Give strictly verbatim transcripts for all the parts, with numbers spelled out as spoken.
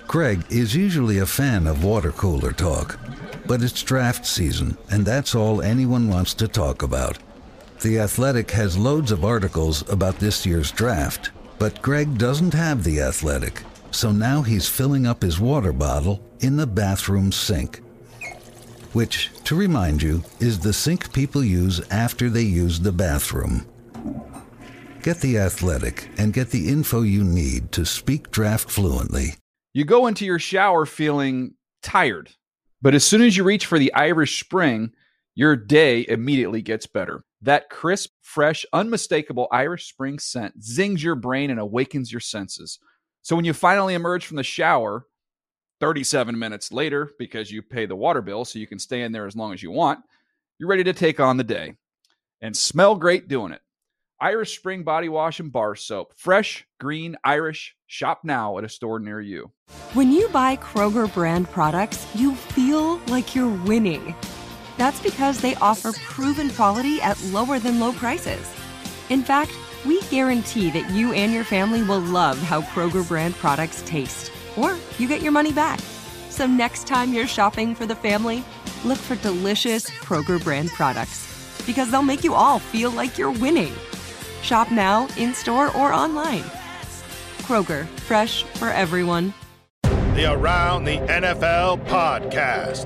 Greg is usually a fan of water cooler talk, but it's draft season, and that's all anyone wants to talk about. The Athletic has loads of articles about this year's draft, but Greg doesn't have The Athletic, so now he's filling up his water bottle in the bathroom sink, which, to remind you, is the sink people use after they use the bathroom. Get The Athletic and get the info you need to speak draft fluently. You go into your shower feeling tired, but as soon as you reach for the Irish Spring, your day immediately gets better. That crisp, fresh, unmistakable Irish Spring scent zings your brain and awakens your senses. So when you finally emerge from the shower, thirty-seven minutes later, because you pay the water bill so you can stay in there as long as you want, you're ready to take on the day. And smell great doing it. Irish Spring Body Wash and Bar Soap. Fresh, green, Irish. Shop now at a store near you. When you buy Kroger brand products, you feel like you're winning. That's because they offer proven quality at lower than low prices. In fact, we guarantee that you and your family will love how Kroger brand products taste, or you get your money back. So next time you're shopping for the family, look for delicious Kroger brand products, because they'll make you all feel like you're winning. Shop now, in-store, or online. Kroger, fresh for everyone. The Around the N F L podcast.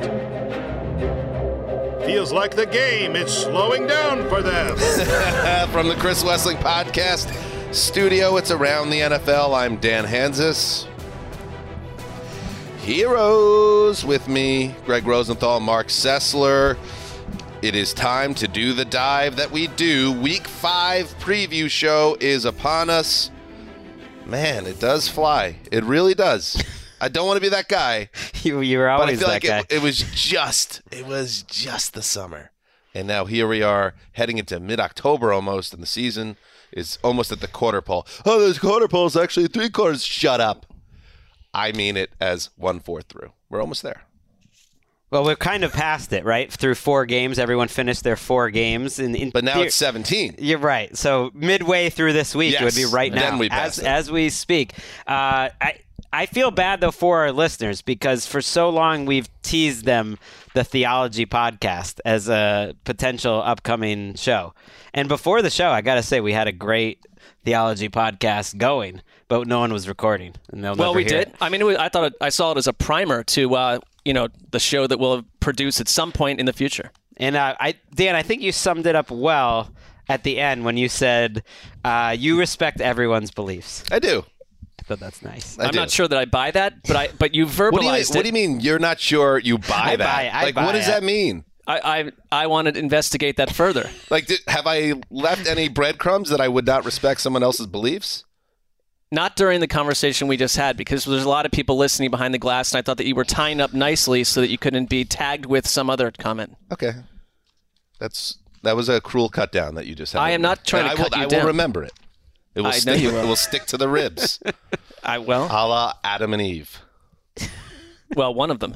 Feels like the game is slowing down for them. From the Chris Wessling Podcast studio, it's Around the N F L. I'm Dan Hansis. Heroes with me, Greg Rosenthal, Mark Sessler. It is time to do the dive that we do. Week five preview show is upon us. Man, it does fly. It really does. I don't want to be that guy. you, you were always but I feel that like guy. It, it was just, it was just the summer. And now here we are heading into mid-October almost, and the season is almost at the quarter pole. Oh, there's quarter poles, actually three quarters. Shut up. I mean it as one-fourth through. We're almost there. Well, we're kind of past it, right? Through four games, everyone finished their four games. In, in but now theor- it's seventeen. You're right. So midway through this week, yes, it would be right now, we as it. as we speak. Uh, I I feel bad though for our listeners, because for so long we've teased them the Theology Podcast as a potential upcoming show. And before the show, I got to say we had a great Theology Podcast going, but no one was recording. And they'll well, never we hear did. It. I mean, it was, I thought it, I saw it as a primer to uh, you know the show that we'll produce at some point in the future. And uh, I, Dan, I think you summed it up well at the end when you said uh, you respect everyone's beliefs. I do. I thought that's nice. I I'm do. not sure that I buy that, but I but you verbalized what do you mean, it. What do you mean you're not sure you buy I that? buy it. I like, buy what does it. that mean? I, I I want to investigate that further. Like, did, have I left any breadcrumbs that I would not respect someone else's beliefs? Not during the conversation we just had, because there's a lot of people listening behind the glass, and I thought that you were tying up nicely so that you couldn't be tagged with some other comment. Okay, that's that was a cruel cut down that you just had. I am not trying and to I cut will, you I down. will remember it. It will I know stick. you will. It will stick to the ribs, I well, a la Adam and Eve. well, one of them.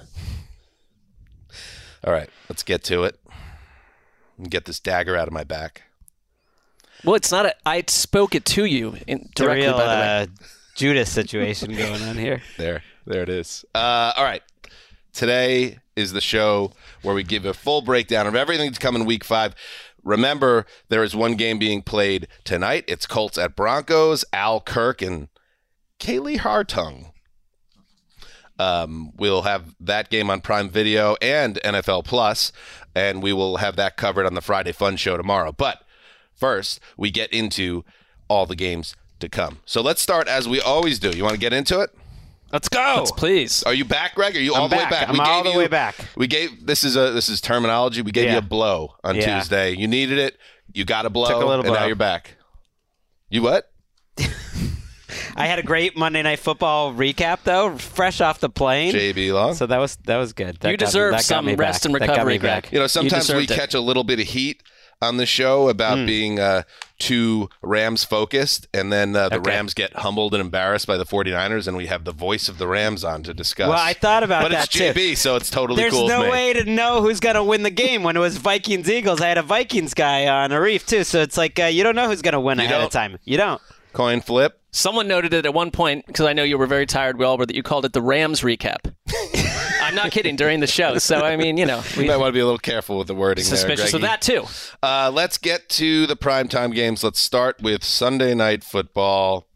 All right, let's get to it. And get this dagger out of my back. Well, it's not a. I spoke it to you in, directly. It's a real, by the way, uh, Judas situation going on here. There, there it is. Uh, all right. Today is the show where we give a full breakdown of everything to come in week five. Remember, there is one game being played tonight. It's Colts at Broncos. Al Kirk and Kaylee Hartung. Um, we'll have that game on Prime Video and N F L Plus, and we will have that covered on the Friday Fun Show tomorrow. But first, we get into all the games to come. So let's start as we always do. You want to get into it? Let's go. Let's please. Are you back, Greg? Are you I'm all the back. way back? I'm all the you, way back. We gave this is a this is terminology. We gave Yeah. you a blow on Yeah. Tuesday. You needed it. You got a blow, Took a little and now blow. you're back. You what? I had a great Monday Night Football recap, though, fresh off the plane. J B Long. So that was that was good. That You got me- deserve that got some me rest back. and That got recovery, me back. Greg. You know, sometimes we deserved it. catch a little bit of heat on the show about being uh, too Rams focused, and then uh, the Okay. Rams get humbled and embarrassed by the 49ers, and we have the voice of the Rams on to discuss. Well, I thought about but that it's J B, too. so it's totally There's cool with no me. way to know who's going to win the game when it was Vikings Eagles. I had a Vikings guy on a reef too, so it's like uh, you don't know who's going to win You ahead don't? of time. You don't. Coin flip. Someone noted it at one point, because I know you were very tired, we all were, that you called it the Rams recap. I'm not kidding, during the show. So, I mean, you know. We We might want to be a little careful with the wording suspicious there, of that, too. Uh, let's get to the primetime games. Let's start with Sunday Night Football.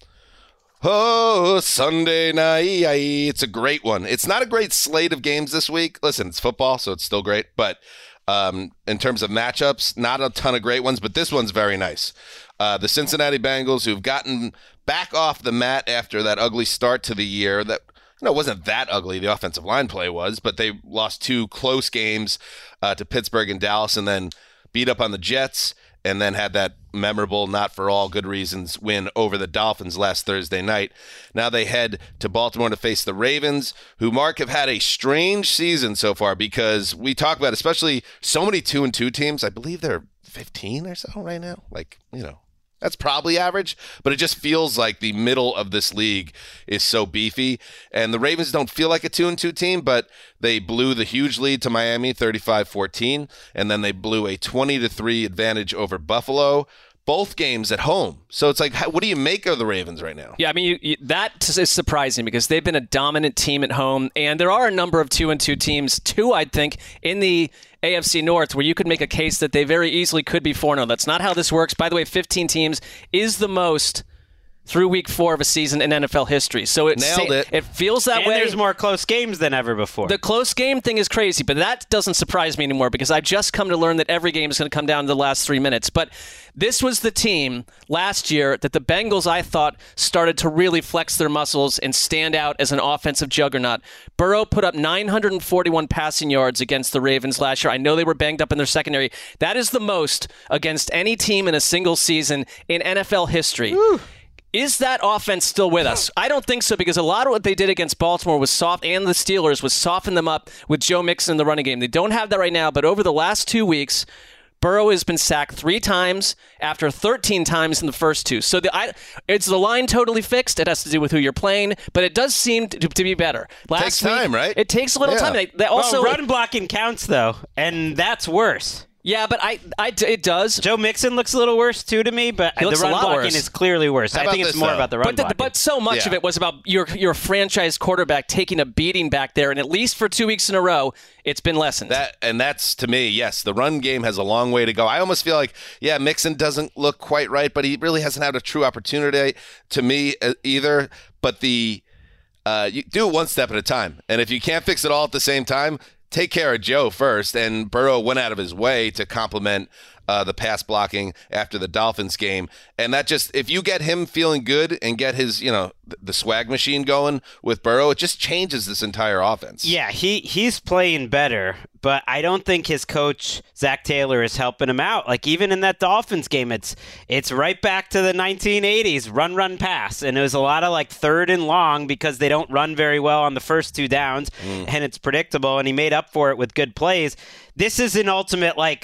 Oh, Sunday night. It's a great one. It's not a great slate of games this week. Listen, it's football, so it's still great. But um, in terms of matchups, not a ton of great ones, but this one's very nice. Uh, the Cincinnati Bengals, who've gotten back off the mat after that ugly start to the year that you know, it wasn't that ugly. The offensive line play was, but they lost two close games uh, to Pittsburgh and Dallas and then beat up on the Jets and then had that memorable, not for all good reasons, win over the Dolphins last Thursday night. Now they head to Baltimore to face the Ravens, who, Mark, have had a strange season so far because we talk about especially so many two and two teams. I believe they're fifteen or so right now. Like, you know. That's probably average, but it just feels like the middle of this league is so beefy. And the Ravens don't feel like a two and two team, but they blew the huge lead to Miami, thirty-five fourteen, and then they blew a twenty to three advantage over Buffalo. Both games at home. So it's like, how, what do you make of the Ravens right now? Yeah, I mean, you, you, that is surprising because they've been a dominant team at home, and there are a number of two and two teams, two, I'd think, in the A F C North, where you could make a case that they very easily could be four and oh. That's not how this works. By the way, fifteen teams is the most through week four of a season in N F L history. So it Nailed it. It feels that and way. there's more close games than ever before. The close game thing is crazy, but that doesn't surprise me anymore because I've just come to learn that every game is going to come down to the last three minutes. But this was the team last year that the Bengals, I thought, started to really flex their muscles and stand out as an offensive juggernaut. Burrow put up nine hundred forty-one passing yards against the Ravens last year. I know they were banged up in their secondary. That is the most against any team in a single season in N F L history. Woo. Is that offense still with us? I don't think so because a lot of what they did against Baltimore was soft, and the Steelers was soften them up with Joe Mixon in the running game. They don't have that right now, but over the last two weeks, Burrow has been sacked three times after thirteen times in the first two. So the I, it's the line totally fixed. It has to do with who you're playing, but it does seem to, to be better. Last Takes time, week, right? It takes a little Yeah. time. They, they also well, run blocking counts, though, and that's worse. Yeah, but I, I, it does. Joe Mixon looks a little worse, too, to me, but He the looks a run lot blocking worse. is clearly worse. How I about think it's this, more though? about the run But, the, blocking. but so much Yeah. of it was about your your franchise quarterback taking a beating back there, and at least for two weeks in a row, it's been lessened. That and that's, to me, yes, the run game has a long way to go. I almost feel like, yeah, Mixon doesn't look quite right, but he really hasn't had a true opportunity to me uh, either. But the uh, you do it one step at a time, and if you can't fix it all at the same time, take care of Joe first. And Burrow went out of his way to complement uh, the pass blocking after the Dolphins game. And that just, if you get him feeling good and get his, you know, th- the swag machine going with Burrow, it just changes this entire offense. Yeah, he, he's playing better, but I don't think his coach, Zach Taylor, is helping him out. Like, even in that Dolphins game, it's it's right back to the nineteen eighties, run, run, pass. And it was a lot of, like, third and long because they don't run very well on the first two downs, mm. and it's predictable, and he made up for it with good plays. This is an ultimate, like,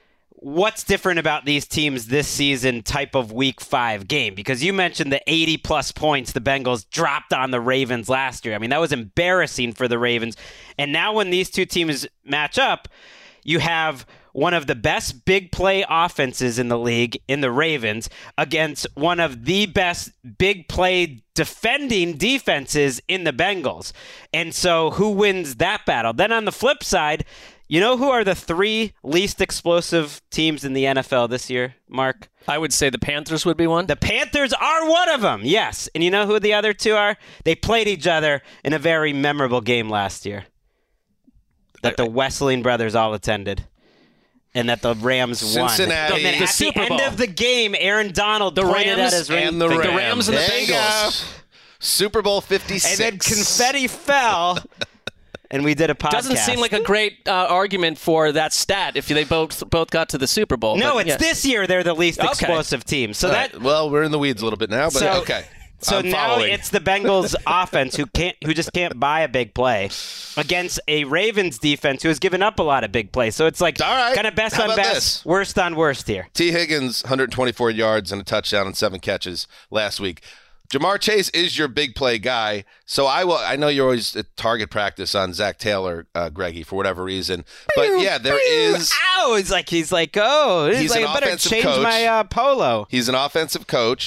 what's different about these teams this season type of week five game? Because you mentioned the eighty plus points the Bengals dropped on the Ravens last year. I mean, that was embarrassing for the Ravens. And now when these two teams match up, you have one of the best big play offenses in the league in the Ravens against one of the best big play defending defenses in the Bengals. And so who wins that battle? Then on the flip side, you know who are the three least explosive teams in the N F L this year, Mark? I would say the Panthers would be one. The Panthers are one of them, yes. And you know who the other two are? They played each other in a very memorable game last year that the Wesseling brothers all attended. And that the Rams Cincinnati. won. And then The at Super the end Bowl. of the game, Aaron Donald the pointed Rams at his ring and the finger. Rams. The Rams and the There you Bengals. go. Super Bowl fifty-six. And then confetti fell, and we did a podcast. Doesn't seem like a great uh, argument for that stat if they both both got to the Super Bowl. No, but, it's yeah. this year they're the least Okay. explosive team. So All that right. Well, we're in the weeds a little bit now, but So- okay. So I'm now following. it's the Bengals offense who can't, who just can't buy a big play against a Ravens defense who has given up a lot of big plays. So it's like All right. kind of best How on about best, this? worst on worst here. T. Higgins, one hundred twenty-four yards and a touchdown and seven catches last week. Jamar Chase is your big play guy, so I will. I know you're always at target practice on Zach Taylor, uh, Greggy, for whatever reason. But yeah, there is. Ow! He's like he's like oh, he's, He's like an I better offensive change coach. my uh, polo. He's an offensive coach,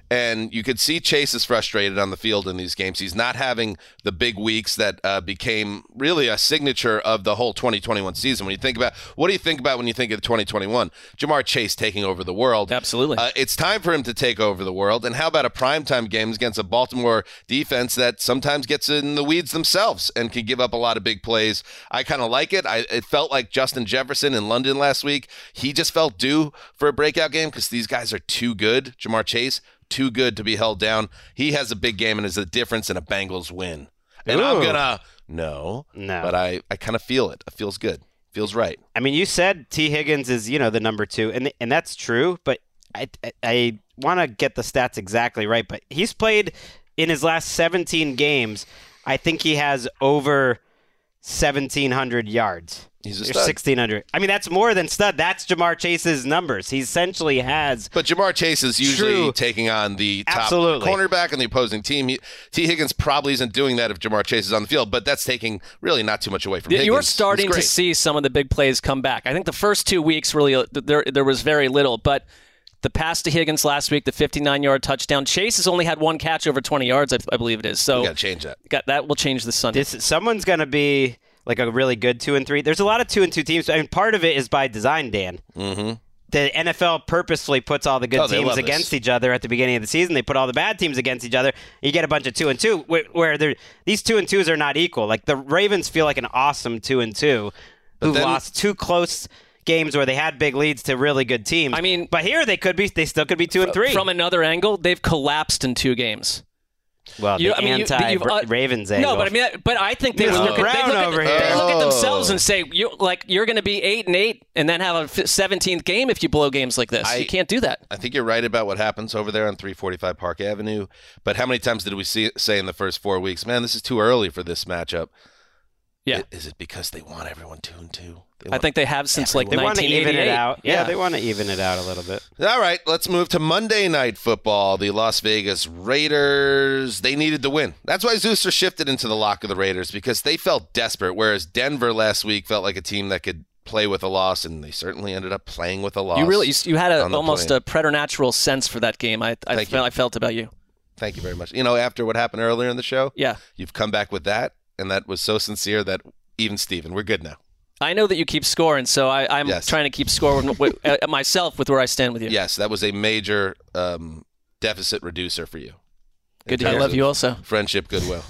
And you could see Chase is frustrated on the field in these games. He's not having the big weeks that uh, became really a signature of the whole twenty twenty-one season. When you think about, what do you think about when you think of twenty twenty-one? Jamar Chase taking over the world. Absolutely. Uh, it's time for him to take over the world. And how about a primetime game against a Baltimore defense that sometimes gets in the weeds themselves and can give up a lot of big plays? I kind of like it. I, it felt like Justin Jefferson in London last week. He just felt due for a breakout game because these guys are too good. Jamar Chase, too good to be held down. He has a big game and is a difference in a Bengals win. And Ooh. I'm going to, no, No. but I, I kind of feel it. It feels good. Feels right. I mean, you said T. Higgins is, you know, the number two, and and that's true, but I, I, I want to get the stats exactly right, but he's played in his last seventeen games, I think he has over seventeen hundred yards. He's a Or stud. sixteen hundred. I mean, that's more than stud. That's Jamar Chase's numbers. He essentially has. But Jamar Chase is usually True. taking on the top Absolutely. cornerback on the opposing team. He, T. Higgins probably isn't doing that if Jamar Chase is on the field, but that's taking really not too much away from You Higgins. are starting He's to great. see some of the big plays come back. I think the first two weeks really uh, there there was very little, but the pass to Higgins last week, the fifty-nine-yard touchdown. Chase has only had one catch over twenty yards, I, I believe it is. So We got to change that. got, that will change this Sunday. This someone's going to be like a really good two and three. There's a lot of two and two teams. I mean, part of it is by design, Dan. Mm-hmm. The N F L purposefully puts all the good Oh, they teams love against this. each other at the beginning of the season. They put all the bad teams against each other. You get a bunch of two and two, where, where they're, these two and twos are not equal. Like the Ravens feel like an awesome two and two, who then- lost two close games where they had big leads to really good teams. I mean- but here they could be, they still could be two and three. From another angle, they've collapsed in two games. well, You- the I mean, you- you've, uh, anti-Ravens angle. No, but I mean, but I think they would Mister look at, they Brown look at, over they here. look at themselves Oh. and say, "You like you're going to be eight and eight, and then have a f- seventeenth game if you blow games like this. I- you can't do that." I think you're right about what happens over there on three forty-five Park Avenue. But how many times did we see say in the first four weeks, man, this is too early for this matchup? Yeah. I- Is it because they want everyone two and two? They I want- think they have since like they want to nineteen even eighty-eight. it out. Yeah, Yeah. they want to even it out a little bit. All right, let's move to Monday Night Football. The Las Vegas Raiders, they needed to win. That's why Zeuster shifted into the lock of the Raiders, because they felt desperate, whereas Denver last week felt like a team that could play with a loss, and they certainly ended up playing with a loss. You really you, you had a, on the almost plane. a preternatural sense for that game. I I Thank felt, you. I felt about you. Thank you very much. You know, after what happened earlier in the show, Yeah. you've come back with that, and that was so sincere that even Steven, we're good now. I know that you keep score, and so I, I'm Yes. trying to keep score with, with, uh, myself with where I stand with you. Yes, that was a major um, deficit reducer for you. Good In to I terms love of you also. Friendship, goodwill.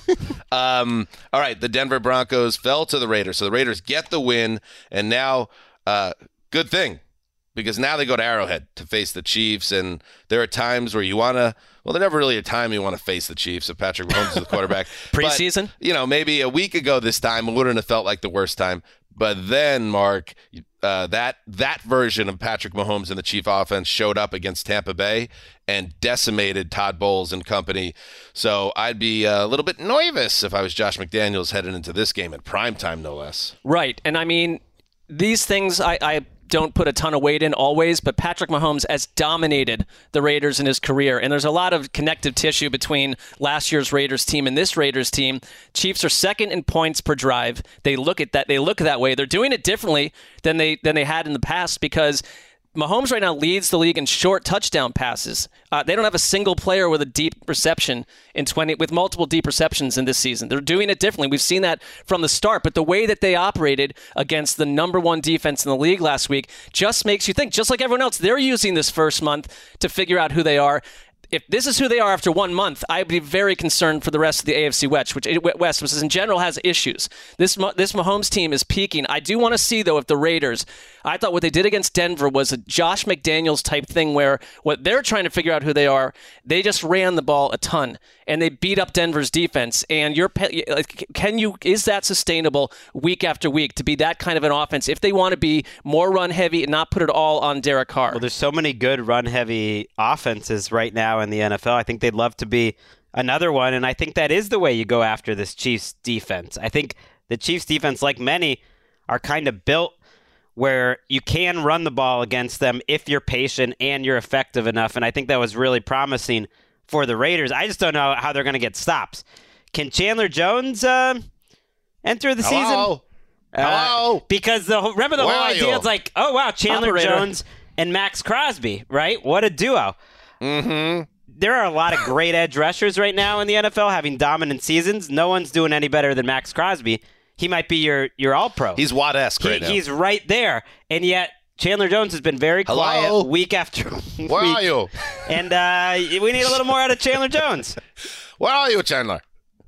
um, all right, the Denver Broncos fell to the Raiders. So the Raiders get the win, and now, uh, good thing, because now they go to Arrowhead to face the Chiefs, and there are times where you want to, well, there's never really a time you want to face the Chiefs if Patrick Mahomes is the quarterback. Preseason? But, you know, maybe a week ago this time it wouldn't have felt like the worst time. But then, Mark, uh, that that version of Patrick Mahomes and the Chief offense showed up against Tampa Bay and decimated Todd Bowles and company. So I'd be a little bit nervous if I was Josh McDaniels headed into this game at primetime, no less. Right. And I mean, these things I, I don't put a ton of weight in always, but Patrick Mahomes has dominated the Raiders in his career. And there's a lot of connective tissue between last year's Raiders team and this Raiders team. Chiefs are second in points per drive. They look at that. They look that way. They're doing it differently than they than they had in the past because Mahomes right now leads the league in short touchdown passes. Uh, they don't have a single player with a deep reception in twenty with multiple deep receptions in this season. They're doing it differently. We've seen that from the start, but the way that they operated against the number one defense in the league last week just makes you think, just like everyone else, they're using this first month to figure out who they are. If this is who they are after one month, I'd be very concerned for the rest of the A F C West, which West, which in general has issues. This this Mahomes team is peaking. I do want to see, though, if the Raiders, I thought what they did against Denver was a Josh McDaniels type thing where what they're trying to figure out who they are, they just ran the ball a ton and they beat up Denver's defense. And you're can you is that sustainable week after week to be that kind of an offense if they want to be more run heavy and not put it all on Derek Carr? Well, there's so many good run heavy offenses right now in the N F L. I think they'd love to be another one, and I think that is the way you go after this Chiefs defense. I think the Chiefs defense, like many, are kind of built where you can run the ball against them if you're patient and you're effective enough, and I think that was really promising for the Raiders. I just don't know how they're going to get stops. Can Chandler Jones uh, enter the Hello? season? Hello? Uh, because the whole, remember the Where whole are idea you? is like, oh wow, Chandler Operator. Jones and Max Crosby, right? What a duo. Mm-hmm. there are a lot of great edge rushers right now in the N F L having dominant seasons. No one's doing any better than Max Crosby. He might be your, your all-pro. He's Watt-esque he, right now. He's right there. And yet, Chandler Jones has been very Hello? quiet week after week. Where are you? And uh, we need a little more out of Chandler Jones. Where are you, Chandler?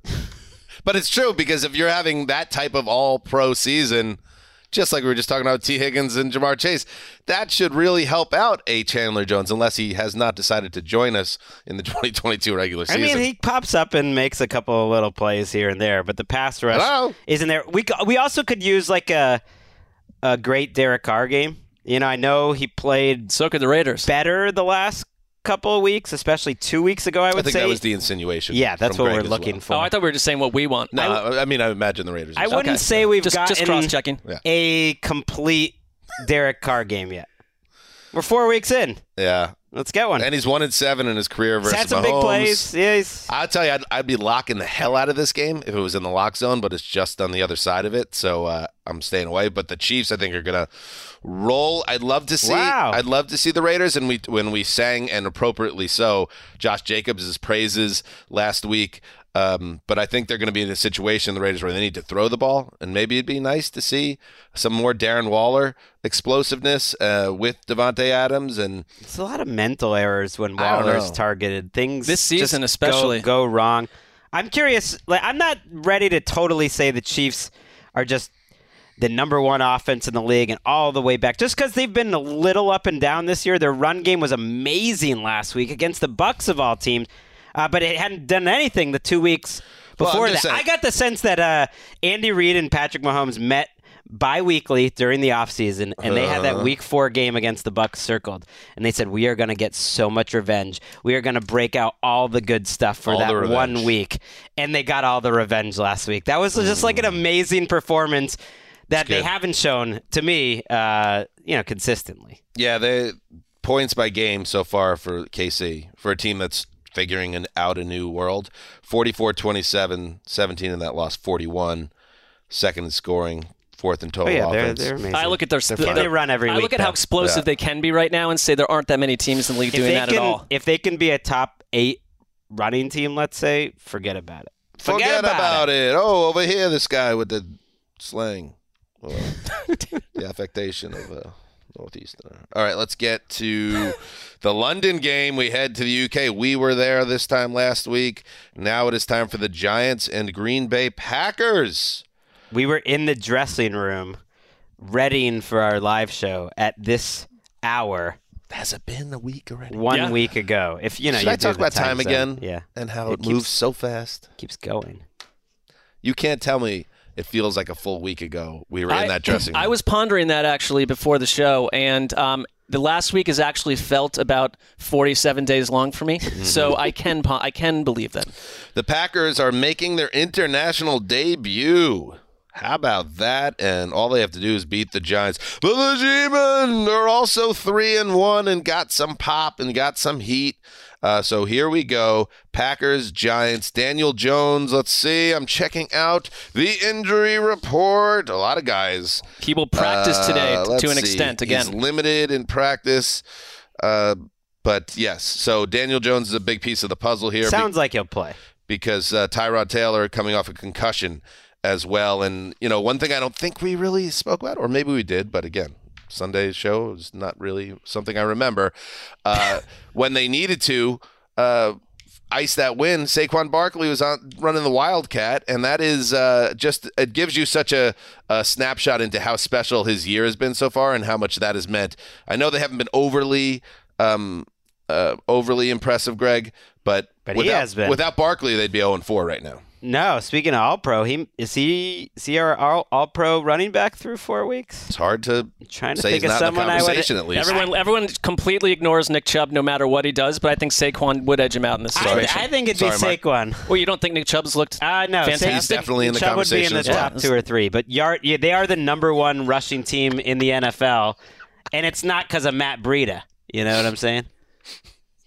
But it's true, because if you're having that type of all-pro season, just like we were just talking about T. Higgins and Jamar Chase, that should really help out a Chandler Jones, unless he has not decided to join us in the twenty twenty-two regular season. I mean, he pops up and makes a couple of little plays here and there, but the pass rush Hello? isn't there. We we also could use like a a great Derek Carr game. You know, I know he played So could the Raiders. better the last couple of weeks, especially two weeks ago, I would I think say. that was the insinuation. Yeah, that's from what Greg we're as looking well. for. Oh, I thought we were just saying what we want. No, I, I mean, I imagine the Raiders. I are- wouldn't Okay. say we've Just- gotten just cross-checking. Yeah. a complete Derek Carr game yet. We're four weeks in. Yeah. Let's get one. And he's one and seven in his career He's versus had some Mahomes. big plays. Yeah, he's- I'll tell you, I'd, I'd be locking the hell out of this game if it was in the lock zone, but it's just on the other side of it, so uh, I'm staying away. But the Chiefs, I think, are gonna roll. I'd love to see. Wow. I'd love to see the Raiders, and we when we sang, and appropriately so, Josh Jacobs' praises last week. Um, but I think they're going to be in a situation, the Raiders, where they need to throw the ball, and maybe it'd be nice to see some more Darren Waller explosiveness uh, with Devontae Adams. And It's a lot of mental errors when I don't Waller's know. targeted. Things This season just especially. go, go wrong. I'm curious. Like, I'm not ready to totally say the Chiefs are just the number one offense in the league and all the way back. Just because they've been a little up and down this year. Their run game was amazing last week against the Bucs of all teams, uh, but it hadn't done anything the two weeks Well, I'm before that. just saying- I got the sense that uh, Andy Reid and Patrick Mahomes met bi-weekly during the offseason, and they had that Uh-huh. week four game against the Bucs circled, and they said, we are going to get so much revenge. We are going to break out all the good stuff for All the that revenge. one week. And they got all the revenge last week. That was just like an amazing performance that they good. haven't shown to me, uh, you know, consistently. yeah, they points by game so far for K C, for a team that's figuring an, out a new world. forty-four twenty-seven, seventeen in that loss, forty-one. Second in scoring, fourth in Oh, total yeah, they're, offense. they're amazing. I look at their They're fun. They run every I week. look at how though. explosive Yeah. they can be right now and say there aren't that many teams in the league if doing they that can, at all. If they can be a top eight running team, let's say, forget about it. Forget, about, it. Oh, over here, this guy with the slang. Well, the affectation of a Northeasterner. All right, let's get to the London game. We head to the U K. We were there this time last week. Now it is time for the Giants and Green Bay Packers. We were in the dressing room readying for our live show at this hour Has it been a week already? one Yeah. week ago. If you know, Should you I do talk the about time zone. again? Yeah, And how it, It moves keeps- so fast? keeps going. You can't tell me it feels like a full week ago we were I, in that dressing room. I was pondering that actually before the show, and um, the last week has actually felt about forty-seven days long for me. So I can pon- I can believe that. The Packers are making their international debut. How about that? And all they have to do is beat the Giants. But the G-Men are also three and one and got some pop and got some heat. Uh, so here we go. Packers, Giants, Daniel Jones. Let's see. I'm checking out the injury report. A lot of guys. He will practice today Uh, t- let's to an see. extent again. He's limited in practice. Uh, but yes, so Daniel Jones is a big piece of the puzzle here. Sounds like he'll play. because uh, Tyrod Taylor coming off a concussion as well. And, you know, one thing I don't think we really spoke about, or maybe we did, but again, Sunday's show is not really something I remember. Uh, when they needed to uh, ice that win, Saquon Barkley was on running the Wildcat, and that is uh, just, it gives you such a, a snapshot into how special his year has been so far and how much that has meant. I know they haven't been overly um, uh, overly impressive, Greg, but, But he without, has been. without Barkley, they'd be oh and four right now. No, speaking of All-Pro, he is he is he our all, all-Pro running back through four weeks? It's hard to Trying to say think he's of not in the someone I would. conversation at least. Everyone, everyone completely ignores Nick Chubb no matter what he does, but I think Saquon would edge him out in this I, situation. I think it'd Sorry, be Saquon. well, you don't think Nick Chubb's looked Uh, no, fantastic? He's definitely in the Chubb would be in conversation the as well. top two or three. But yard, yeah, they are the number one rushing team in the N F L, and it's not because of Matt Breida. You know what I'm saying? It's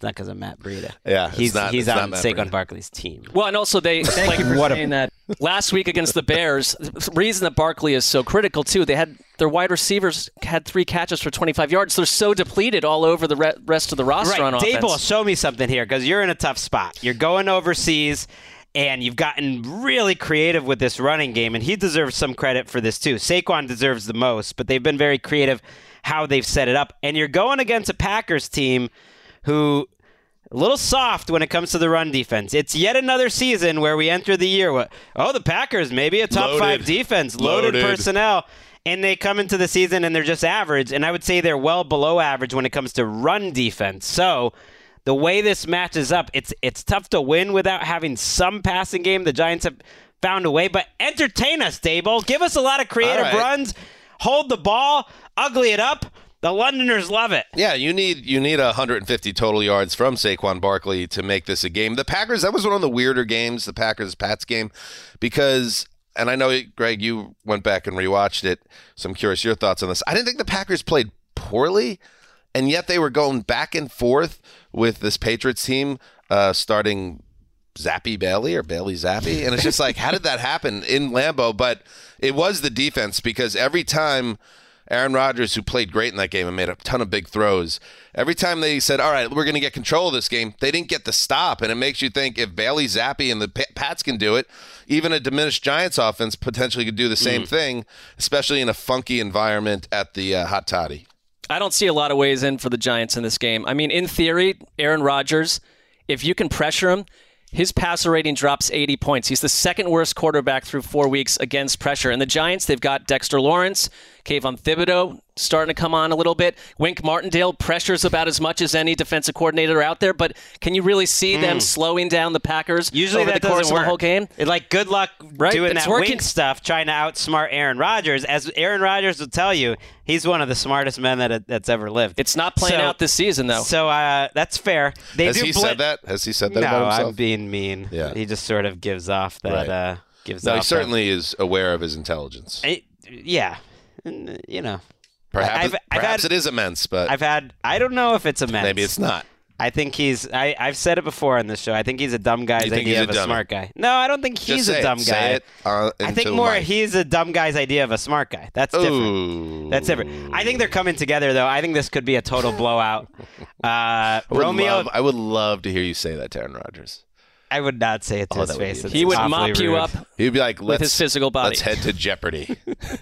not because of Matt Breida. Yeah, it's he's not- he's it's on not Matt Saquon Breida. Barkley's team. Well, and also they like you for what saying that. Last week against the Bears, the reason that Barkley is so critical too, they had their wide receivers had three catches for twenty-five yards. They're so depleted all over the re- rest of the roster Right, on Dable, offense. show me something here because you're in a tough spot. You're going overseas, and you've gotten really creative with this running game, and he deserves some credit for this too. Saquon deserves the most, but they've been very creative how they've set it up. And you're going against a Packers team who a little soft when it comes to the run defense. It's yet another season where we enter the year with, oh, the Packers, maybe a top Loaded. five defense, loaded, Loaded. personnel. And they come into the season and they're just average. And I would say they're well below average when it comes to run defense. So the way this matches up, it's it's tough to win without having some passing game. The Giants have found a way. But entertain us, Dable. Give us a lot of creative All right. runs. Hold the ball. Ugly it up. The Londoners love it. Yeah, you need you need one hundred fifty total yards from Saquon Barkley to make this a game. The Packers, that was one of the weirder games, the Packers-Pats game, because, and I know, Greg, you went back and rewatched it, so I'm curious your thoughts on this. I didn't think the Packers played poorly, and yet they were going back and forth with this Patriots team uh, starting Zappy Bailey or Bailey Zappy, and it's just like, how did that happen in Lambeau? But it was the defense, because every time Aaron Rodgers, who played great in that game and made a ton of big throws, every time they said, all right, we're going to get control of this game, they didn't get the stop. And it makes you think, if Bailey Zappi and the Pats can do it, even a diminished Giants offense potentially could do the same mm. thing, especially in a funky environment at the uh, Hot Toddy. I don't see a lot of ways in for the Giants in this game. I mean, in theory, Aaron Rodgers, if you can pressure him, his passer rating drops eighty points. He's the second worst quarterback through four weeks against pressure. And the Giants, they've got Dexter Lawrence, Kayvon Thibodeau starting to come on a little bit. Wink Martindale pressures about as much as any defensive coordinator out there. But can you really see mm. them slowing down the Packers Usually over that the course doesn't of work. the whole game? It, like, good luck right? doing it's that working. Wink stuff, trying to outsmart Aaron Rodgers. As Aaron Rodgers will tell you, he's one of the smartest men that that's ever lived. It's not playing so, out this season, though. So uh, that's fair. They Has do he blitz- said that? Has he said that no, about himself? I'm being mean. Yeah. He just sort of gives off that. Right. Uh, gives no, off he certainly that. is aware of his intelligence. I, yeah. And, you know. Perhaps, I've, I've perhaps had, it is immense, but I've had. I don't know if it's immense. maybe it's not. I think he's. I, I've said it before on this show. I think he's a dumb guy's idea of a, a smart guy. No, I don't think he's Just a dumb it. guy. Say it, uh, I think more Mike. he's a dumb guy's idea of a smart guy. That's different. Ooh. That's different. I think they're coming together, though. I think this could be a total blowout. Uh, I would Romeo. love, I would love to hear you say that to Aaron Rodgers. I would not say it to Oh, his that would face. be It's he would awfully mop you rude. up He'd be like, with let's, his physical body. let's head to Jeopardy.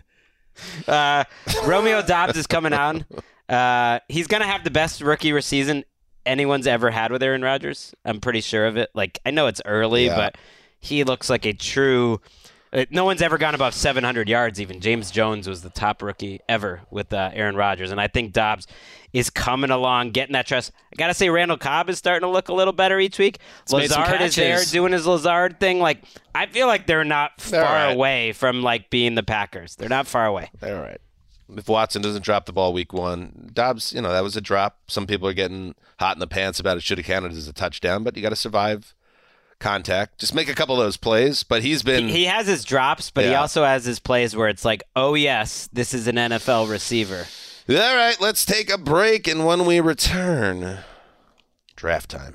Uh, Romeo Doubs is coming on. Uh, he's going to have the best rookie season anyone's ever had with Aaron Rodgers. I'm pretty sure of it. Like, I know it's early, Yeah. but he looks like a true. Uh, no one's ever gone above seven hundred yards. Even James Jones was the top rookie ever with uh, Aaron Rodgers, and I think Doubs is coming along, getting that trust. I gotta say, Randall Cobb is starting to look a little better each week. He's made some Lazard is there catches. doing his Lazard thing. Like, I feel like they're not They're far all right. away from like being the Packers. They're not far away. All right. If Watson doesn't drop the ball week one, Dobbs, you know, that was a drop. Some people are getting hot in the pants about it. Should have counted as a touchdown, but you got to survive contact. Just make a couple of those plays. But he's been. He, he has his drops, but he Yeah. also has his plays where it's like, oh, yes, this is an N F L receiver. All right, let's take a break. And when we return, draft time.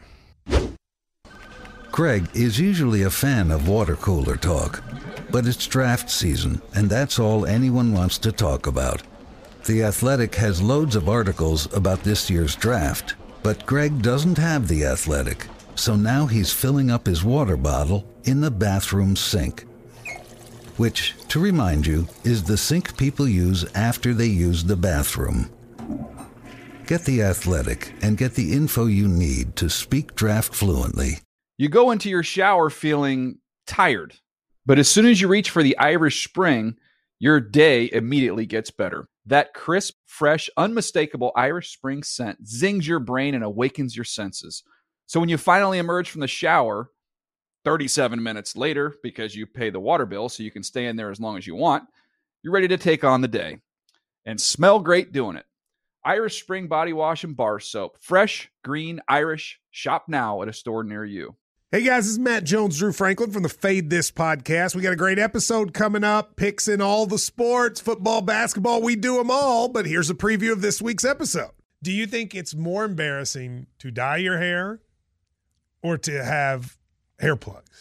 Greg is usually a fan of water cooler talk, but it's draft season, and that's all anyone wants to talk about. The Athletic has loads of articles about this year's draft, but Greg doesn't have The Athletic, so now he's filling up his water bottle in the bathroom sink. Which, to remind you, is the sink people use after they use the bathroom. Get The Athletic and get the info you need to speak draft fluently. You go into your shower feeling tired, but as soon as you reach for the Irish Spring, your day immediately gets better. That crisp, fresh, unmistakable Irish Spring scent zings your brain and awakens your senses. So when you finally emerge from the shower, thirty-seven minutes later, because you pay the water bill so you can stay in there as long as you want, you're ready to take on the day and smell great doing it. Irish Spring Body Wash and Bar Soap. Fresh, green, Irish. Shop now at a store near you. Hey guys, this is Matt Jones, Drew Franklin from the Fade This podcast. We got a great episode coming up, picks in all the sports, football, basketball, we do them all, but here's a preview of this week's episode. Do you think it's more embarrassing to dye your hair or to have hair plugs?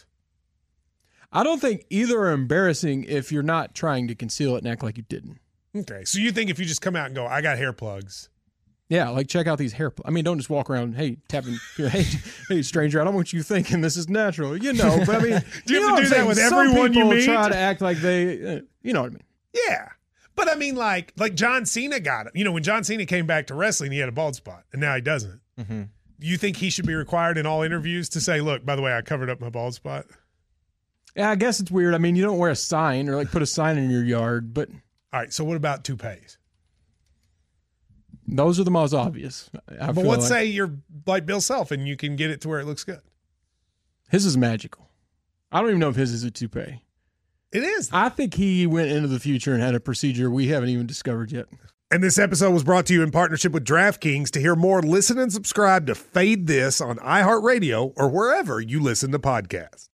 I don't think either are embarrassing if you're not trying to conceal it and act like you didn't. Okay, so you think if you just come out and go, I got hair plugs. Yeah, like check out these hair plugs. I mean, don't just walk around, hey, tapping, hey, hey, stranger, I don't want you thinking this is natural. You know, but I mean, do you, you have know to do that with Some everyone you people meet? try to act like they, uh, you know what I mean? Yeah. But I mean, like, like John Cena got it. You know, when John Cena came back to wrestling, he had a bald spot, and now he doesn't. Mm-hmm. You think he should be required in all interviews to say, look, by the way, I covered up my bald spot? Yeah, I guess it's weird. I mean, you don't wear a sign or like put a sign in your yard, but. All right, so what about toupees? Those are the most obvious. I but feel let's like. say you're like Bill Self and you can get it to where it looks good. His is magical. I don't even know if his is a toupee. It is. I think he went into the future and had a procedure we haven't even discovered yet. And this episode was brought to you in partnership with DraftKings. To hear more, listen and subscribe to Fade This on iHeartRadio or wherever you listen to podcasts.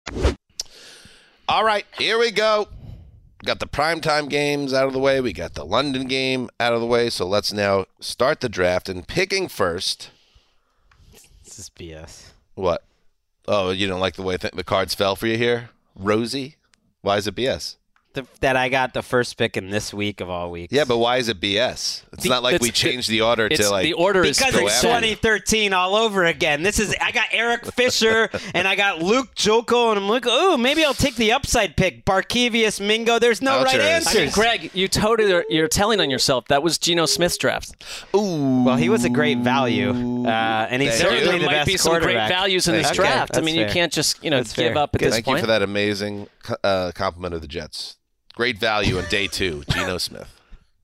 All right, here we go. Got the primetime games out of the way. We got the London game out of the way. So let's now start the draft. And picking first. This is B S. What? Oh, you don't like the way th- the cards fell for you here? Rosie? Why is it B S? The, that I got the first pick in this week of all weeks. Yeah, but why is it B S? It's The- not like it's- we changed the order it's- to like. the order is because go it's after. twenty thirteen all over again. This is I got Eric Fisher and I got Luke Joko, and I'm like, oh, maybe I'll take the upside pick. Barkevius Mingo. There's no Ouchers. right I mean, answers. I mean, Greg, you totally you're telling on yourself. That was Geno Smith's draft. Ooh. Well, he was a great value, uh, and he's Thank There, you. certainly there the might best be some great quarterback. values in this Thank you. draft. I That's mean, you fair. can't just you know That's give fair. up at Good. this Thank point. you for that amazing uh, compliment of the Jets. Great value on day two, Geno Smith.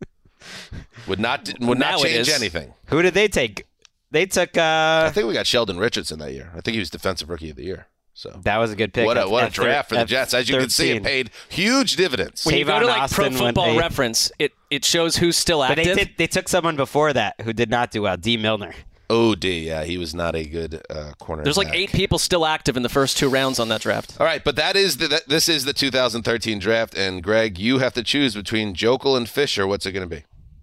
Would not would not Now it change is. anything. Who did they take? They took. Uh, I think we got Sheldon Richardson that year. I think he was Defensive Rookie of the Year. So that was a good pick. what a at- what a at thir- draft for the at Jets. As you can see, it thirteen. paid huge dividends. When you go to Tavon like Pro Austin went Football eighth. Reference, it it shows who's still But active. they did. They took someone before that who did not do well. D. Milner. Oh, D, yeah, he was not a good uh, corner. There's like eight people still active in the first two rounds on that draft. All right, but that is the, that, this is the two thousand thirteen draft, and Greg, you have to choose between Jokel and Fisher. What's it going to be?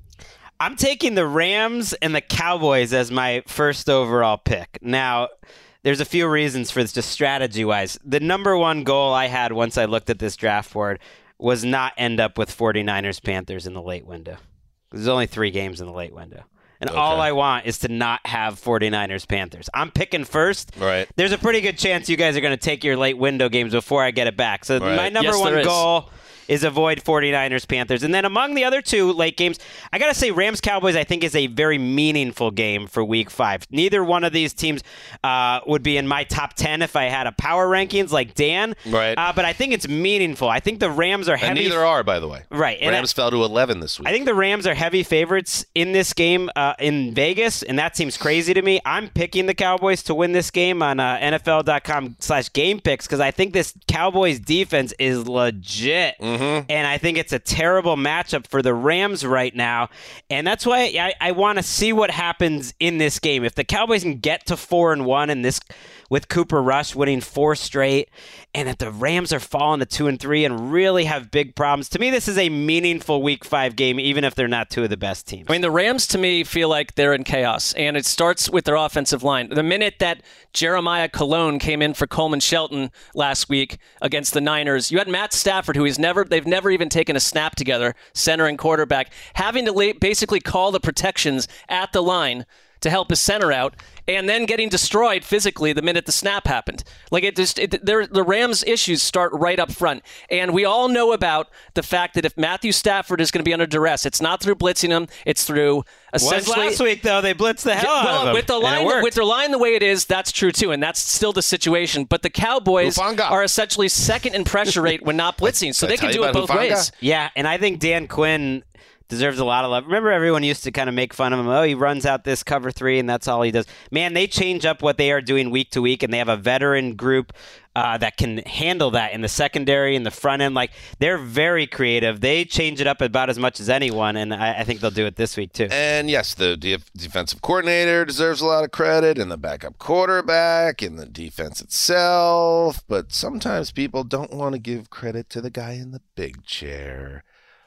I'm taking the Rams and the Cowboys as my first overall pick. Now, there's a few reasons for this, just strategy-wise. The number one goal I had once I looked at this draft board was not end up with 49ers Panthers in the late window. There's only three games in the late window. And Okay. all I want is to not have 49ers Panthers. I'm picking first. Right. There's a pretty good chance you guys are going to take your late window games before I get it back. So Right. my number Yes, one there is. goal is avoid 49ers Panthers. And then among the other two late games, I got to say Rams Cowboys I think is a very meaningful game for week five. Neither one of these teams uh, would be in my top ten if I had a power rankings like Dan. Right. Uh, but I think it's meaningful. I think the Rams are heavy. And neither are, by the way. Right. And Rams fell to eleven this week. I think the Rams are heavy favorites in this game uh, in Vegas, and that seems crazy to me. I'm picking the Cowboys to win this game on uh, N F L dot com slash game picks because I think this Cowboys defense is legit, Mm-hmm. and I think it's a terrible matchup for the Rams right now, and that's why I, I want to see what happens in this game. If the Cowboys can get to four and one in this with Cooper Rush winning four straight, and if the Rams are falling to two and three and really have big problems, to me this is a meaningful Week Five game, even if they're not two of the best teams. I mean, the Rams to me feel like they're in chaos, and it starts with their offensive line. The minute that Jeremiah Colon came in for Coleman Shelton last week against the Niners, you had Matt Stafford, who is never they've never even taken a snap together, center and quarterback, having to la- basically call the protections at the line to help his center out, and then getting destroyed physically the minute the snap happened. Like it just, it, the Rams' issues start right up front, and we all know about the fact that if Matthew Stafford is going to be under duress, it's not through blitzing him, it's through Was essentially. last week though they blitzed the hell out well, of them, with the and it line, worked. with their line the way it is, that's true too, and that's still the situation. But the Cowboys Hufanga. are essentially second in pressure rate when not blitzing, so Did I they can tell do you it both about Hufanga? ways. Yeah, and I think Dan Quinn deserves a lot of love. Remember, everyone used to kind of make fun of him. Oh, he runs out this cover three, and that's all he does. Man, they change up what they are doing week to week, and they have a veteran group uh, that can handle that in the secondary and the front end. Like, they're very creative. They change it up about as much as anyone, and I, I think they'll do it this week, too. And yes, the def- defensive coordinator deserves a lot of credit, and the backup quarterback, and the defense itself. But sometimes people don't want to give credit to the guy in the big chair.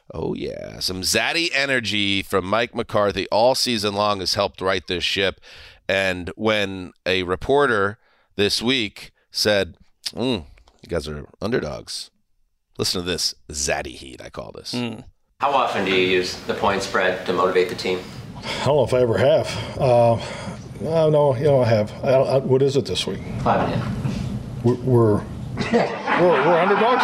Oh, yeah. Some Zaddy energy from Mike McCarthy all season long has helped right this ship. And when a reporter this week said, mm, you guys are underdogs, listen to this Zaddy heat, I call this. Mm. How often do you use the point spread to motivate the team? I don't know if I ever have. Uh, no, no, you know, I have. I, I, what is it this week? Five and a half. We're, we're, we're, we're underdogs?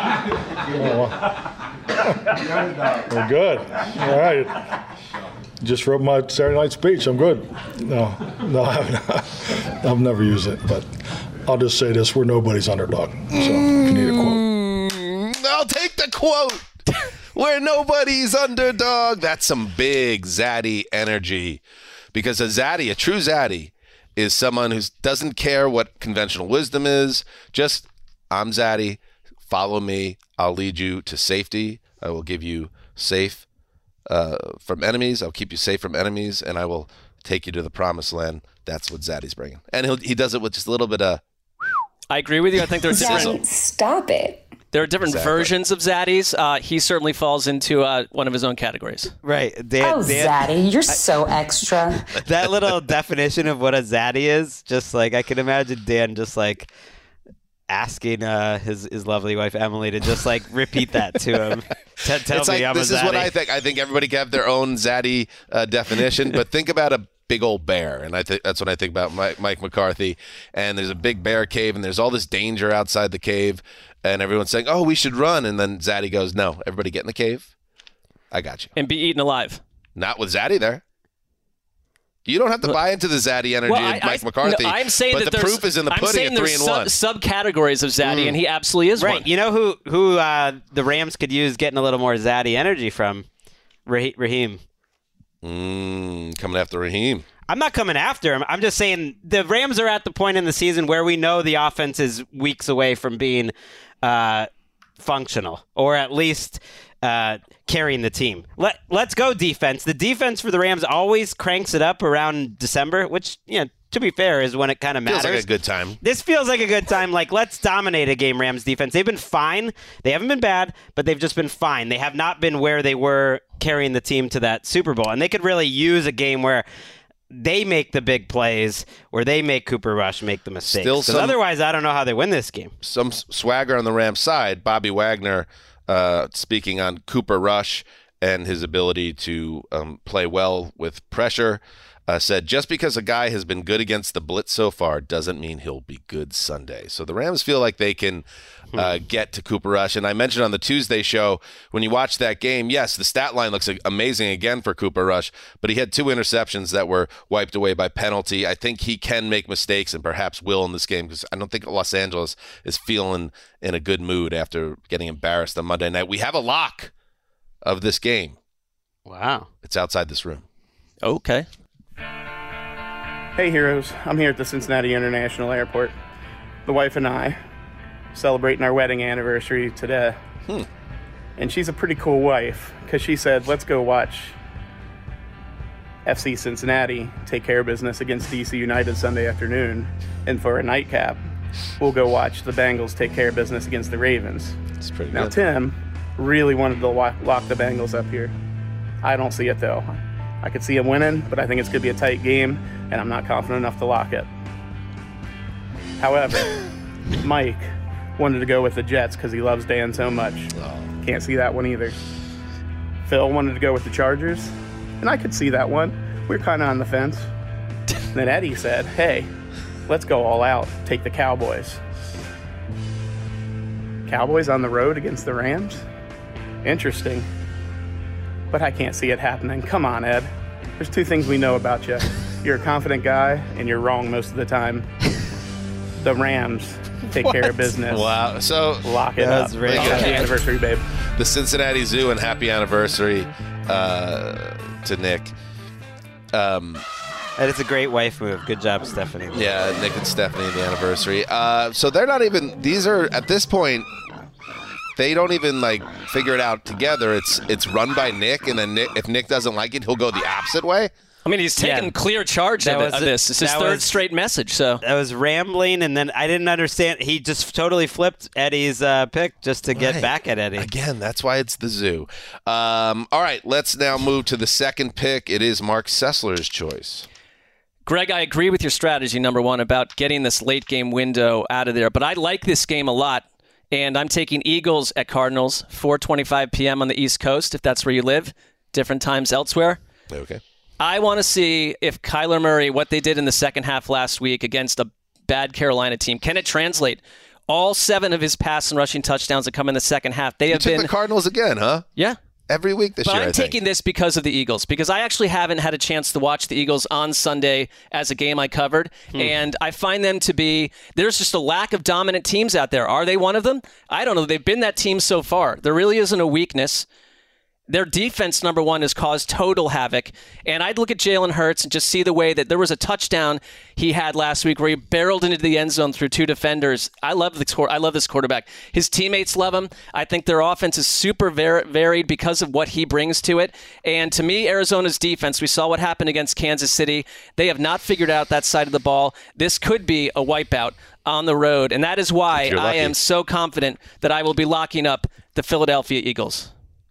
Oh, we're good. All right. Just wrote my Saturday night speech. I'm good. No, no, I've, I've never used it, but I'll just say this: we're nobody's underdog. So if you need a quote, I'll take the quote. We're nobody's underdog. That's some big Zaddy energy, because a Zaddy, a true Zaddy, is someone who doesn't care what conventional wisdom is. Just, I'm Zaddy. Follow me. I'll lead you to safety. I will give you safe uh, from enemies. I'll keep you safe from enemies, and I will take you to the promised land. That's what Zaddy's bringing. And he'll, he does it with just a little bit of... I agree with you. I think there are different... Stop it. There are different Exactly. versions of Zaddies. Uh, he certainly falls into uh, one of his own categories. Right. Dan, Oh, Dan- Zaddy, you're so extra. that little definition of what a Zaddy is, just like I can imagine Dan just like asking uh, his his lovely wife Emily to just like repeat that to him. T- tell it's me like, I'm this a is what Zaddy. I think. I think everybody can have their own Zaddy uh, definition, but think about a big old bear, and I think that's what I think about Mike, Mike McCarthy. And there's a big bear cave, and there's all this danger outside the cave, and everyone's saying, "Oh, we should run," and then Zaddy goes, "No, everybody get in the cave. I got you." And be eaten alive. Not with Zaddy there. You don't have to buy into the Zaddy energy Well, I, of Mike I, McCarthy. no, I'm saying but that the there's, proof is in the I'm pudding saying at three there's and sub, one. subcategories of Zaddy, Mm. and he absolutely is right. one. You know who who uh, the Rams could use getting a little more Zaddy energy from? Rah- Raheem. Mm, coming after Raheem. I'm not coming after him. I'm just saying the Rams are at the point in the season where we know the offense is weeks away from being uh, functional, or at least uh, carrying the team. Let Let's go defense. The defense for the Rams always cranks it up around December, which, you know, to be fair, is when it kind of matters. Feels like a good time. This feels like a good time. Like, let's dominate a game, Rams defense. They've been fine. They haven't been bad, but they've just been fine. They have not been where they were carrying the team to that Super Bowl. And they could really use a game where they make the big plays, where they make Cooper Rush make the mistakes. Still Because some- otherwise, I don't know how they win this game. Some s- swagger on the Rams side. Bobby Wagner uh, speaking on Cooper Rush and his ability to um, play well with pressure. Uh, said, just because a guy has been good against the blitz so far doesn't mean he'll be good Sunday. So the Rams feel like they can uh, get to Cooper Rush. And I mentioned on the Tuesday show, when you watch that game, yes, the stat line looks amazing again for Cooper Rush, but he had two interceptions that were wiped away by penalty. I think he can make mistakes and perhaps will in this game, because I don't think Los Angeles is feeling in a good mood after getting embarrassed on Monday night. We have a lock of this game. Wow. It's outside this room. Okay. Hey heroes, I'm here at the Cincinnati International Airport. The wife and I celebrating our wedding anniversary today. Hmm. And she's a pretty cool wife, because she said, let's go watch F C Cincinnati take care of business against D C United Sunday afternoon. And for a nightcap, we'll go watch the Bengals take care of business against the Ravens. It's pretty Now good. Tim really wanted to lock, lock the Bengals up here. I don't see it though. I could see him winning, but I think it's going to be a tight game, and I'm not confident enough to lock it. However, Mike wanted to go with the Jets because he loves Dan so much. Can't see that one either. Phil wanted to go with the Chargers, and I could see that one. We're kind of on the fence. Then Eddie said, hey, let's go all out, take the Cowboys. Cowboys on the road against the Rams? Interesting. But I can't see it happening. Come on, Ed. There's two things we know about you. You're a confident guy, and you're wrong most of the time. The Rams take care of business. Wow. So Lock it That's up. really Happy good. anniversary, babe. The Cincinnati Zoo, and happy anniversary uh, to Nick. Um, And it's a great wife move. Good job, Stephanie. yeah, Nick and Stephanie, the anniversary. Uh, so they're not even, these are, at this point, they don't even like figure it out together. It's it's run by Nick, and then Nick, if Nick doesn't like it, he'll go the opposite way. I mean, he's taken Yeah. clear charge of, it, of this. It's his that third was- straight message. So I was rambling, and then I didn't understand. He just totally flipped Eddie's uh, pick just to get Right. back at Eddie. Again, that's why it's the zoo. Um, all right, let's now move to the second pick. It is Mark Sessler's choice. Greg, I agree with your strategy, number one, about getting this late game window out of there. But I like this game a lot, and I'm taking Eagles at Cardinals, four twenty-five p.m. on the East Coast, if that's where you live, different times elsewhere. Okay. I want to see if Kyler Murray, what they did in the second half last week against a bad Carolina team, can it translate? All seven of his pass and rushing touchdowns that come in the second half, they You have took been the Cardinals again, huh? Yeah. Every week this but year, I'm I think. taking this because of the Eagles, because I actually haven't had a chance to watch the Eagles on Sunday as a game I covered, Hmm. and I find them to be, there's just a lack of dominant teams out there. Are they one of them? I don't know. They've been that team so far. There really isn't a weakness. Their defense, number one, has caused total havoc. And I'd look at Jalen Hurts and just see the way that there was a touchdown he had last week where he barreled into the end zone through two defenders. I love this, I love this quarterback. His teammates love him. I think their offense is super var- varied because of what he brings to it. And to me, Arizona's defense, we saw what happened against Kansas City. They have not figured out that side of the ball. This could be a wipeout on the road. And that is why If you're I lucky. am so confident that I will be locking up the Philadelphia Eagles.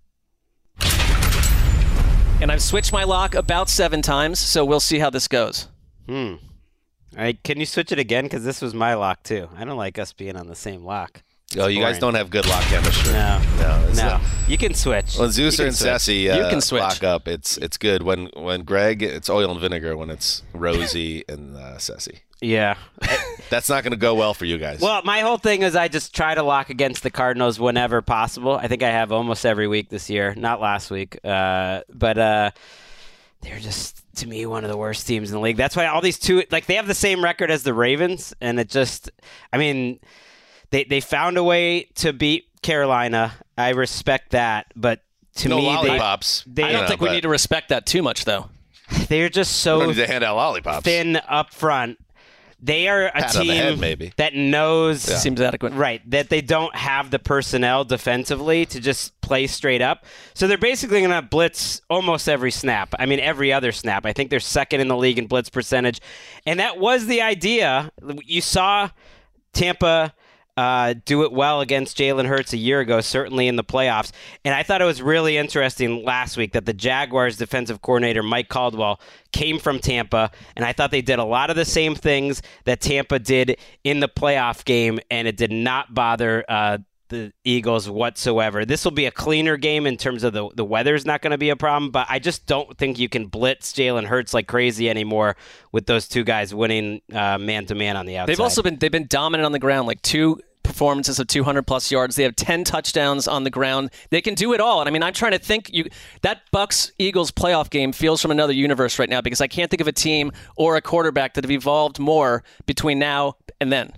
And I've switched my lock about seven times, so we'll see how this goes. Hmm. All right, can you switch it again? Because this was my lock, too. I don't like us being on the same lock. Oh, you guys boring. don't have good lock chemistry. No. no, it's No. not. You can switch. When You Zeus can and switch. Ceci uh, You can switch. lock up, it's it's good. When when Greg, it's oil and vinegar. When it's Rosie and uh, Ceci, Yeah. that's not going to go well for you guys. Well, my whole thing is I just try to lock against the Cardinals whenever possible. I think I have almost every week this year. Not last week. Uh, but uh, they're just, to me, one of the worst teams in the league. That's why all these two, like, they have the same record as the Ravens. And it just, I mean, they, they found a way to beat Carolina. I respect that. But to no me, lollipops. they, I they, don't know, think we but- need to respect that too much, though. they're just We don't so need to hand out lollipops. thin up front. They are a Pat on the team head, maybe. that knows Yeah. Seems adequate. right that they don't have the personnel defensively to just play straight up. So they're basically going to blitz almost every snap. I mean, every other snap. I think they're second in the league in blitz percentage. And that was the idea. You saw Tampa uh, do it well against Jalen Hurts a year ago, certainly in the playoffs. And I thought it was really interesting last week that the Jaguars defensive coordinator, Mike Caldwell, came from Tampa. And I thought they did a lot of the same things that Tampa did in the playoff game, and it did not bother uh, the Eagles whatsoever. This will be a cleaner game in terms of the, the weather's not going to be a problem, but I just don't think you can blitz Jalen Hurts like crazy anymore with those two guys winning uh, man-to-man on the outside. They've also been they've been dominant on the ground, like two performances of two hundred plus yards. They have ten touchdowns on the ground. They can do it all. And I mean, I'm trying to think you that Bucks Eagles playoff game feels from another universe right now, because I can't think of a team or a quarterback that have evolved more between now and then.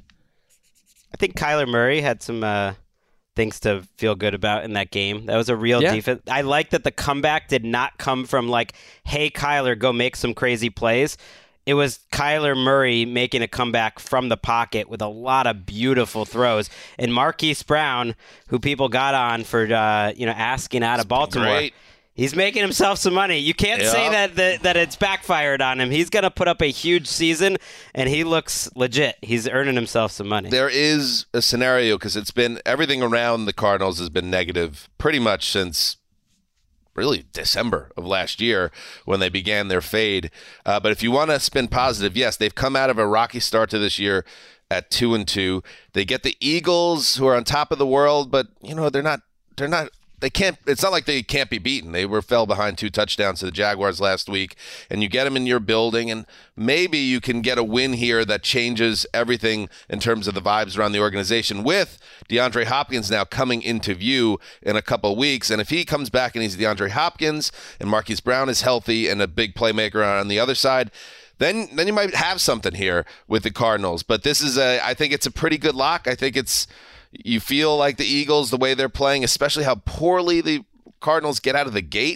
I think Kyler Murray had some uh, things to feel good about in that game. That was a real Yeah. defense. I like that the comeback did not come from like, hey, Kyler, go make some crazy plays. It was Kyler Murray making a comeback from the pocket with a lot of beautiful throws. And Marquise Brown, who people got on for uh, you know asking out of Baltimore, great. he's making himself some money. You can't say Yep. that, that that it's backfired on him. He's going to put up a huge season, and he looks legit. He's earning himself some money. There is a scenario, because it's been everything around the Cardinals has been negative pretty much since really December of last year when they began their fade. Uh, but if you want to spin positive, yes, they've come out of a rocky start to this year at two and two. They get the Eagles, who are on top of the world, but you know they're not. They're not. They can't. It's not like they can't be beaten. They were fell behind two touchdowns to the Jaguars last week, and you get them in your building, and maybe you can get a win here that changes everything in terms of the vibes around the organization. With DeAndre Hopkins now coming into view in a couple of weeks, and if he comes back and he's DeAndre Hopkins, and Marquise Brown is healthy and a big playmaker on the other side, then then you might have something here with the Cardinals. But this is a. I think it's a pretty good lock. I think it's. You feel like the Eagles, the way they're playing, especially how poorly the Cardinals get out of the gate.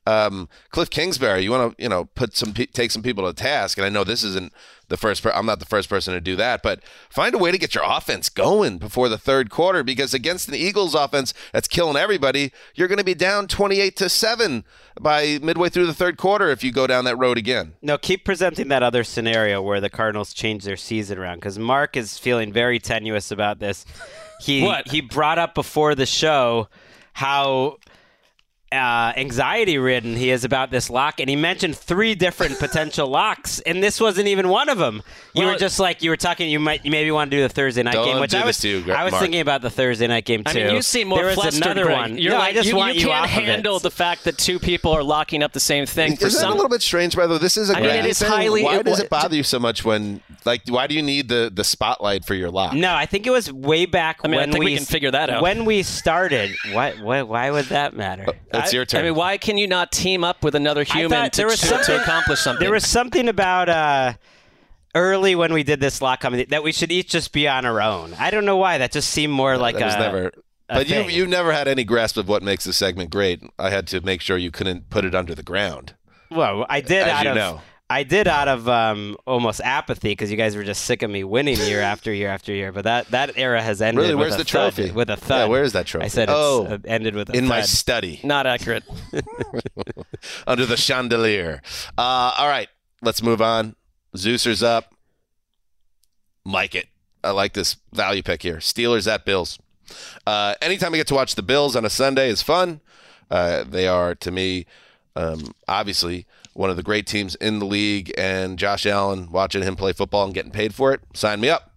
Um, Cliff Kingsbury, you want to, you know, put some pe- take some people to task, and I know this isn't the first. Per- I'm not the first person to do that, but find a way to get your offense going before the third quarter, because against an Eagles offense that's killing everybody, you're going to be down twenty-eight to seven by midway through the third quarter if you go down that road again. No, keep presenting that other scenario where the Cardinals change their season around, because Mark is feeling very tenuous about this. He What? he brought up before the show how uh, anxiety-ridden he is about this lock, and he mentioned three different potential locks, and this wasn't even one of them. You Well, were just like, you were talking, you might you maybe want to do the Thursday night Don't game, which do I was, this to you, I was Mark. thinking about the Thursday night game, too. I mean, you seem more there was flustered, another Greg. one. You're no, like, I just you, want you you, can't off handle of it. the fact that two people are locking up the same thing. For Isn't some, that a little bit strange, by the way? This is a I mean, great it is thing. highly- Why it- does it bother you so much when, like, why do you need the, the spotlight for your lock? No, I think it was way back I mean, I when think we we can figure that out. When we started, why, why, why would that matter? It's I- your turn. I mean, why can you not team up with another I human thought to, there was to, something- to accomplish something? There was something about uh, early when we did this lock comedy that we should each just be on our own. I don't know why. That just seemed more like that was a, never. a But you thing. you never had any grasp of what makes this segment great. I had to make sure you couldn't put it under the ground. Well, I did As out you of know. I did out of um, almost apathy because you guys were just sick of me winning year after year after year. But that, that era has ended. Really, with where's a the thud, trophy? With a thud. Yeah, where is that trophy? I said it's Oh, uh, ended with a in thud. my study Not accurate. under the chandelier. Uh, all right, let's move on. Zeuser's up. Like it. I like this value pick here. Steelers at Bills. Uh, anytime I get to watch the Bills on a Sunday is fun. Uh, they are, to me, um, obviously one of the great teams in the league, and Josh Allen, watching him play football and getting paid for it, sign me up.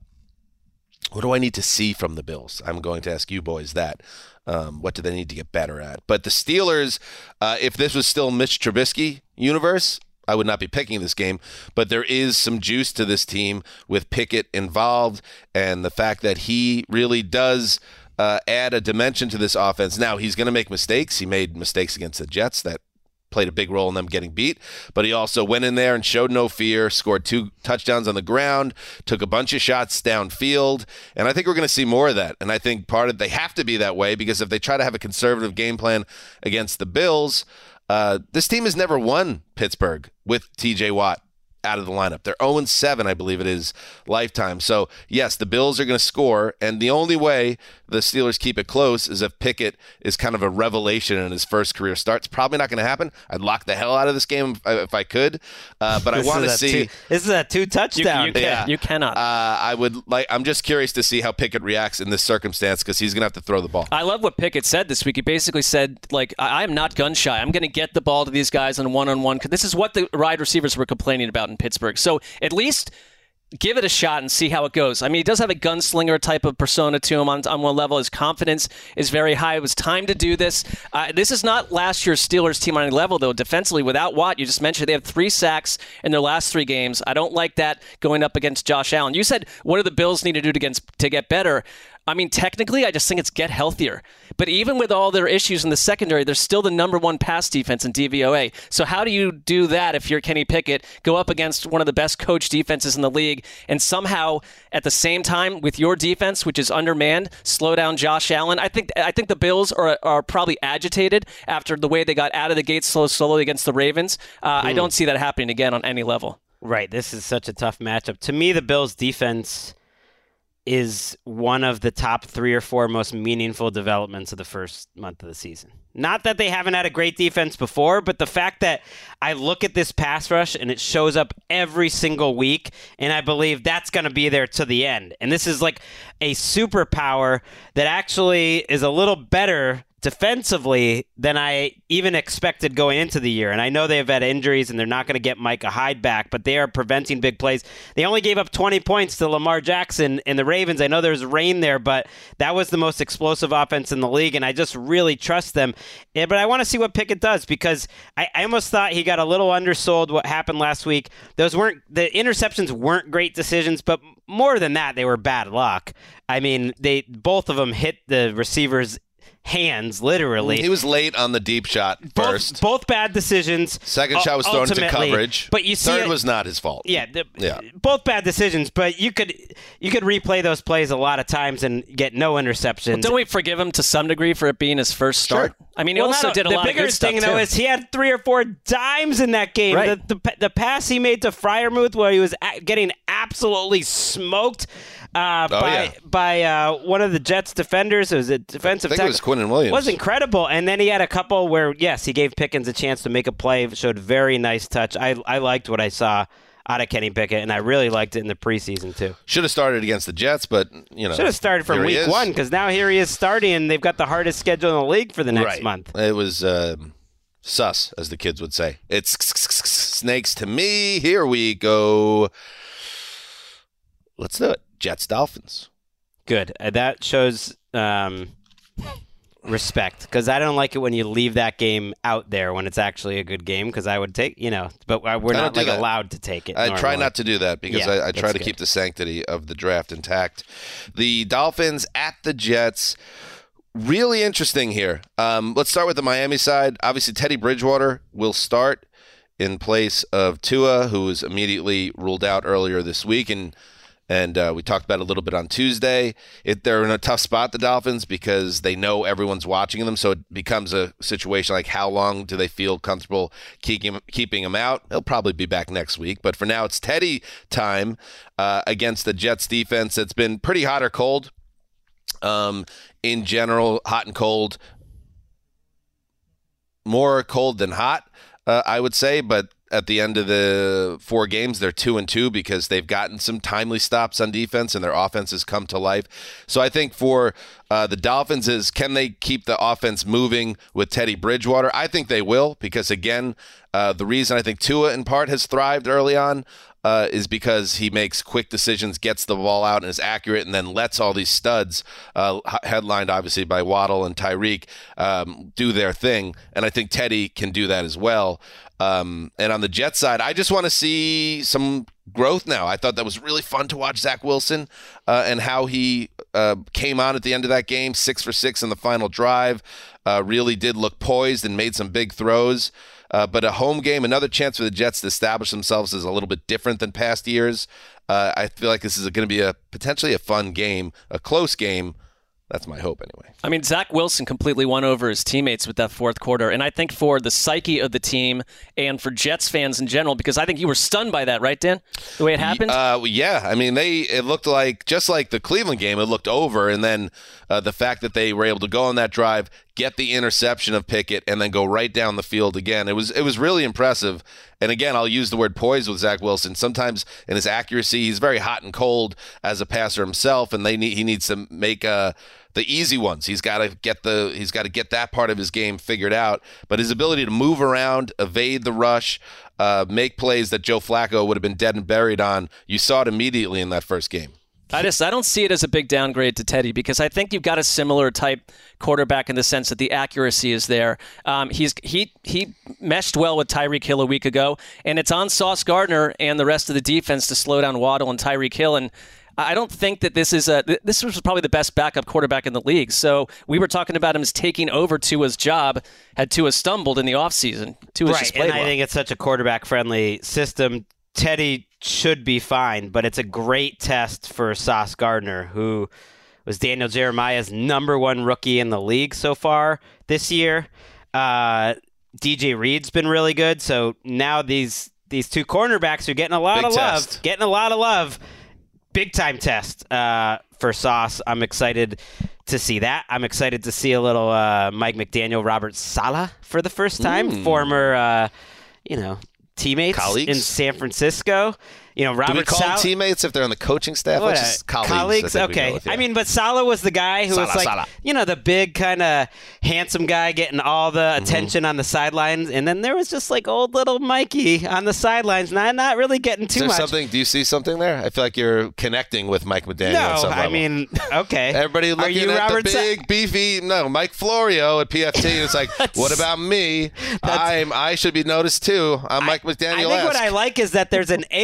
What do I need to see from the Bills? I'm going to ask you boys that. Um, what do they need to get better at? But the Steelers, uh, if this was still Mitch Trubisky universe, I would not be picking this game. But there is some juice to this team with Pickett involved, and the fact that he really does uh, add a dimension to this offense. Now, he's going to make mistakes. He made mistakes against the Jets that played a big role in them getting beat, but he also went in there and showed no fear, scored two touchdowns on the ground, took a bunch of shots downfield, and I think we're going to see more of that. And I think part of they have to be that way, because if they try to have a conservative game plan against the Bills, uh, this team has never won Pittsburgh with T J Watt out of the lineup. They're oh and seven, I believe it is, lifetime. So, yes, the Bills are going to score, and the only way the Steelers keep it close is if Pickett is kind of a revelation in his first career start. It's probably not going to happen. I'd lock the hell out of this game if I, if I could, uh, but I This want to is a see. Two, this is a two touchdown. You, you, can, Yeah. you cannot. Uh, I would like. I'm just curious to see how Pickett reacts in this circumstance, because he's going to have to throw the ball. I love what Pickett said this week. He basically said, like, I am not gun shy. I'm going to get the ball to these guys on one-on-one. This is what the wide receivers were complaining about in Pittsburgh. So at least give it a shot and see how it goes. I mean, he does have a gunslinger type of persona to him on, on one level. His confidence is very high. It was time to do this. Uh, this is not last year's Steelers team on any level, though. Defensively, without Watt, you just mentioned they have three sacks in their last three games. I don't like that going up against Josh Allen. You said, what do the Bills need to do to, against, to get better? I mean, technically, I just think it's get healthier. But even with all their issues in the secondary, they're still the number one pass defense in D V O A. So how do you do that if you're Kenny Pickett, go up against one of the best coached defenses in the league, and somehow at the same time with your defense, which is undermanned, slow down Josh Allen? I think I think the Bills are are probably agitated after the way they got out of the gate slow slowly against the Ravens. Uh, Hmm. I don't see that happening again on any level. Right. This is such a tough matchup. To me, the Bills' defense is one of the top three or four most meaningful developments of the first month of the season. Not that they haven't had a great defense before, but the fact that I look at this pass rush and it shows up every single week, and I believe that's going to be there to the end. And this is like a superpower that actually is a little better defensively than I even expected going into the year. And I know they've had injuries and they're not going to get Micah Hyde back, but they are preventing big plays. They only gave up twenty points to Lamar Jackson and the Ravens. I know there's rain there, but that was the most explosive offense in the league, and I just really trust them. Yeah, but I want to see what Pickett does, because I, I almost thought he got a little undersold what happened last week. Those weren't the interceptions weren't great decisions, but more than that, they were bad luck. I mean, they both of them hit the receivers hands, literally. He was late on the deep shot first. Both, both bad decisions. Second shot was thrown into coverage. But you see Third it, was not his fault. Yeah, the, yeah, both bad decisions. But you could you could replay those plays a lot of times and get no interceptions. Well, don't we forgive him to some degree for it being his first start? Sure. I mean, he well, also not, did a the lot of bigger good stuff thing, too. though, is he had three or four dimes in that game. Right. The, the the pass he made to Freiermuth, where he was a- getting absolutely smoked uh, oh, by yeah. by uh, one of the Jets defenders. It was a defensive. I think it was Quinnen Williams. Was incredible, and then he had a couple where yes, he gave Pickens a chance to make a play. Showed very nice touch. I I liked what I saw out of Kenny Pickett, and I really liked it in the preseason too. Should have started against the Jets, but you know, should have started from week one because now here he is starting, and they've got the hardest schedule in the league for the next right. month. It was uh, sus, as the kids would say. It's snakes to me. Here we go. Let's do it. Jets Dolphins. Good. Uh, that shows um, respect because I don't like it when you leave that game out there when it's actually a good game because I would take, you know, but we're not like that. allowed to take it. I normally. try not to do that because Yeah, I, I try that's to good. keep the sanctity of the draft intact. The Dolphins at the Jets. Really interesting here. Um, let's start with the Miami side. Obviously, Teddy Bridgewater will start in place of Tua, who was immediately ruled out earlier this week, and and uh, we talked about it a little bit on Tuesday. It, they're in a tough spot, the Dolphins, because they know everyone's watching them, so it becomes a situation like how long do they feel comfortable keeping, keeping him out? He'll probably be back next week, but for now it's Teddy time uh, against the Jets defense that's been pretty hot or cold. Um, in general, hot and cold, more cold than hot, uh, I would say. But at the end of the four games, they're two and two because they've gotten some timely stops on defense and their offense has come to life. So I think for uh, the Dolphins is can they keep the offense moving with Teddy Bridgewater? I think they will because, again, uh, the reason I think Tua in part has thrived early on Uh, is because he makes quick decisions, gets the ball out, and is accurate, and then lets all these studs, uh, headlined obviously by Waddle and Tyreek, um, do their thing. And I think Teddy can do that as well. Um, and on the Jets side, I just want to see some growth now. I thought that was really fun to watch Zach Wilson uh, and how he uh, came on at the end of that game, six for six in the final drive. Uh, really did look poised and made some big throws. Uh, but a home game, another chance for the Jets to establish themselves is a little bit different than past years. Uh, I feel like this is going to be a potentially a fun game, a close game. That's my hope anyway. I mean, Zach Wilson completely won over his teammates with that fourth quarter. And I think for the psyche of the team and for Jets fans in general, because I think you were stunned by that, right, Dan? The way it happened? Uh, yeah. I mean, they it looked like, just like the Cleveland game, it looked over. And then uh, the fact that they were able to go on that drive, get the interception of Pickett, and then go right down the field again. It was it was really impressive. And again, I'll use the word poise with Zach Wilson. Sometimes in his accuracy, he's very hot and cold as a passer himself, and they need he needs to make uh, the easy ones. He's got to get the he's got to get that part of his game figured out. But his ability to move around, evade the rush, uh, make plays that Joe Flacco would have been dead and buried on, you saw it immediately in that first game. I just I don't see it as a big downgrade to Teddy because I think you've got a similar type quarterback in the sense that the accuracy is there. Um, he's he he meshed well with Tyreek Hill a week ago, and it's on Sauce Gardner and the rest of the defense to slow down Waddle and Tyreek Hill. And I don't think that this is a this was probably the best backup quarterback in the league. So we were talking about him as taking over Tua's job. Had Tua stumbled in the offseason. Tua's right, just played and I well. think it's such a quarterback-friendly system. Teddy should be fine, but it's a great test for Sauce Gardner, who was Daniel Jeremiah's number one rookie in the league so far this year. Uh, D J Reed's been really good, so now these these two cornerbacks are getting a lot Big of test. love, getting a lot of love. Big time test uh, for Sauce. I'm excited to see that. I'm excited to see a little uh, Mike McDaniel, Robert Saleh for the first time, Mm. former, uh, you know. teammates Colleagues? in San Francisco. You know, Robert Do we call Saleh, them teammates if they're on the coaching staff? What, Let's uh, just colleagues. colleagues? I think we go Okay. with, yeah. I mean, but Saleh was the guy who was Saleh, like, Saleh. you know, the big kind of handsome guy getting all the Mm-hmm. attention on the sidelines. And then there was just like old little Mikey on the sidelines, not, not really getting Is too there much. something? Do you see something there? I feel like you're connecting with Mike McDaniel. No, at some I level. mean, okay. Everybody Are looking you at Robert the Sa- big, beefy, no, Mike Florio at P F T. And it's like, what about me? I'm, I should be noticed too. I'm Mike I McDaniel. think what I like is that there's an A F C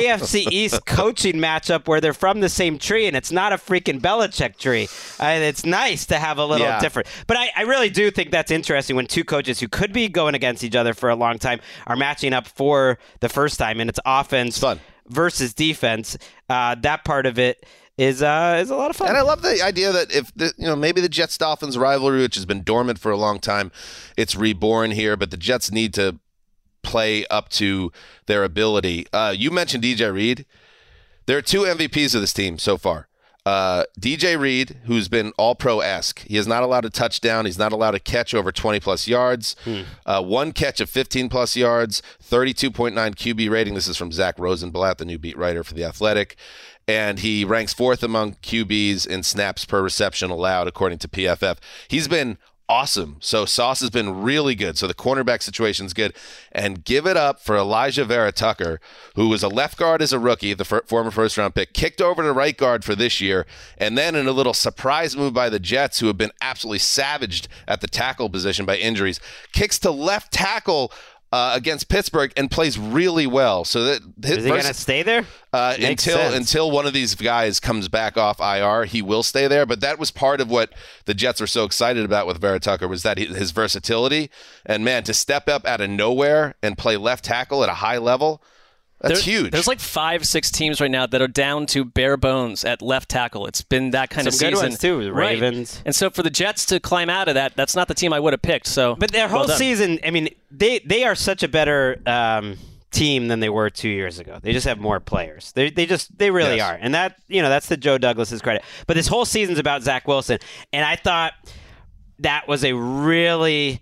C East coaching matchup where they're from the same tree, and it's not a freaking Belichick tree. And it's nice to have a little Yeah. different. But I, I really do think that's interesting when two coaches who could be going against each other for a long time are matching up for the first time, and it's offense Fun. versus defense. Uh, that part of it is uh, is a lot of fun. And I love the idea that if the, you know maybe the Jets Dolphins rivalry, which has been dormant for a long time, it's reborn here. But the Jets need to play up to their ability. Uh, you mentioned D J Reed. There are two M V Ps of this team so far. Uh, D J Reed, who's been all-pro-esque. He is not allowed to touchdown. He's not allowed to catch over twenty-plus yards. Hmm. Uh, one catch of fifteen-plus yards, thirty-two point nine Q B rating. This is from Zach Rosenblatt, the new beat writer for The Athletic. And he ranks fourth among Q Bs in snaps per reception allowed, according to P F F. He's been awesome. So Sauce has been really good. So the cornerback situation's good. And give it up for Elijah Vera Tucker, who was a left guard as a rookie, the f- former first-round pick, kicked over to right guard for this year, and then in a little surprise move by the Jets, who have been absolutely savaged at the tackle position by injuries, kicks to left tackle Uh, against Pittsburgh and plays really well. So that his is he going to stay there? Uh, Makes until sense. until one of these guys comes back off I R, he will stay there. But that was part of what the Jets were so excited about with Vera Tucker, was that he, his versatility. And man, to step up out of nowhere and play left tackle at a high level, that's there, huge. There's like five, six teams right now that are down to bare bones at left tackle. It's been that kind Some of season. good ones too, the Right. Ravens. And so for the Jets to climb out of that, that's not the team I would have picked. So, But their whole well done. season, I mean, they they are such a better um, team than they were two years ago. They just have more players. They they just they really Yes. are, and that you know that's to Joe Douglas's credit. But this whole season's about Zach Wilson, and I thought that was a really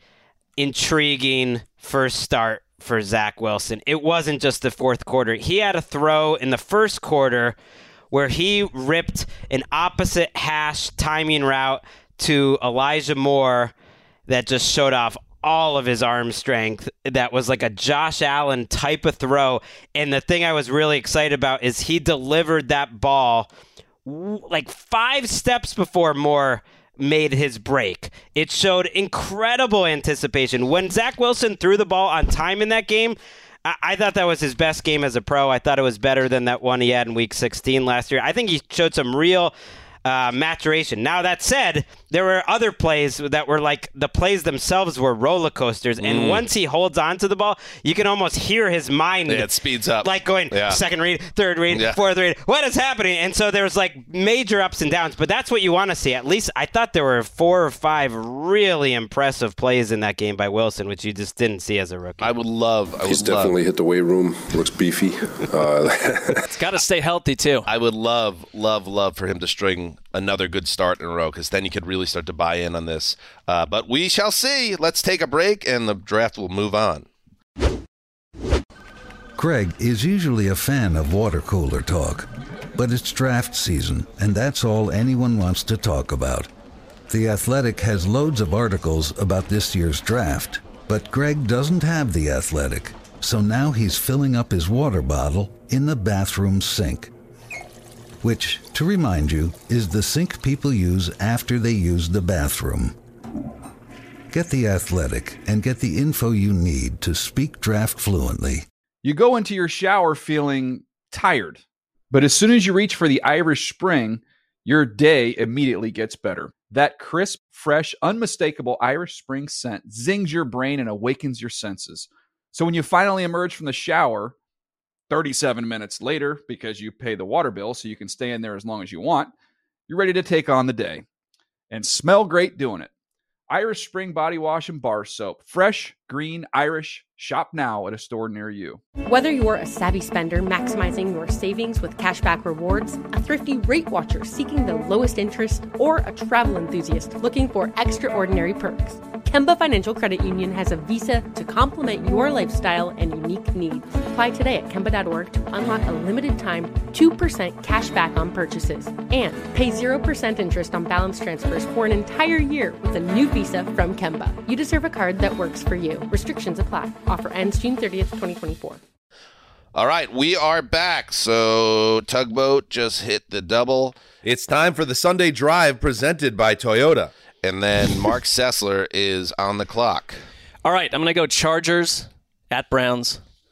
intriguing first start for Zach Wilson. It wasn't just the fourth quarter. He had a throw in the first quarter where he ripped an opposite hash timing route to Elijah Moore that just showed off all of his arm strength. That was like a Josh Allen type of throw. And the thing I was really excited about is he delivered that ball w- like five steps before Moore made his break. It showed incredible anticipation. When Zach Wilson threw the ball on time in that game, I, I thought that was his best game as a pro. I thought it was better than that one he had in week sixteen last year. I think he showed some real uh, maturation. Now, that said, there were other plays that were like the plays themselves were roller coasters. And Mm. once he holds on to the ball, you can almost hear his mind. Yeah, it speeds up. Like going Yeah. second read, third read, Yeah. fourth read. What is happening? And so there was like major ups and downs, but that's what you want to see. At least I thought there were four or five really impressive plays in that game by Wilson, which you just didn't see as a rookie. I would love. I He's would love, definitely hit the weight room. Looks beefy. Uh, It's got to stay healthy, too. I would love, love, love for him to string another good start in a row, because then you could really start to buy in on this. Uh, but we shall see. Let's take a break, and the draft will move on. Craig is usually a fan of water cooler talk, but it's draft season, and that's all anyone wants to talk about. The Athletic has loads of articles about this year's draft, but Greg doesn't have The Athletic, so now he's filling up his water bottle in the bathroom sink. Which, to remind you, is the sink people use after they use the bathroom. Get The Athletic and get the info you need to speak draft fluently. You go into your shower feeling tired, but as soon as you reach for the Irish Spring, your day immediately gets better. That crisp, fresh, unmistakable Irish Spring scent zings your brain and awakens your senses. So when you finally emerge from the shower, thirty-seven minutes later, because you pay the water bill so you can stay in there as long as you want, you're ready to take on the day and smell great doing it. Irish Spring Body Wash and Bar Soap. Fresh, green, Irish. Shop now at a store near you. Whether you're a savvy spender maximizing your savings with cashback rewards, a thrifty rate watcher seeking the lowest interest, or a travel enthusiast looking for extraordinary perks, Kemba Financial Credit Union has a visa to complement your lifestyle and unique needs. Apply today at Kemba dot org to unlock a limited time two percent cash back on purchases and pay zero percent interest on balance transfers for an entire year with a new visa from Kemba. You deserve a card that works for you. Restrictions apply. Offer ends June thirtieth, twenty twenty-four. All right, we are back. So Tugboat just hit the double. It's time for the Sunday Drive presented by Toyota. And then Mark Sessler is on the clock. All right, I'm going to go Chargers at Browns.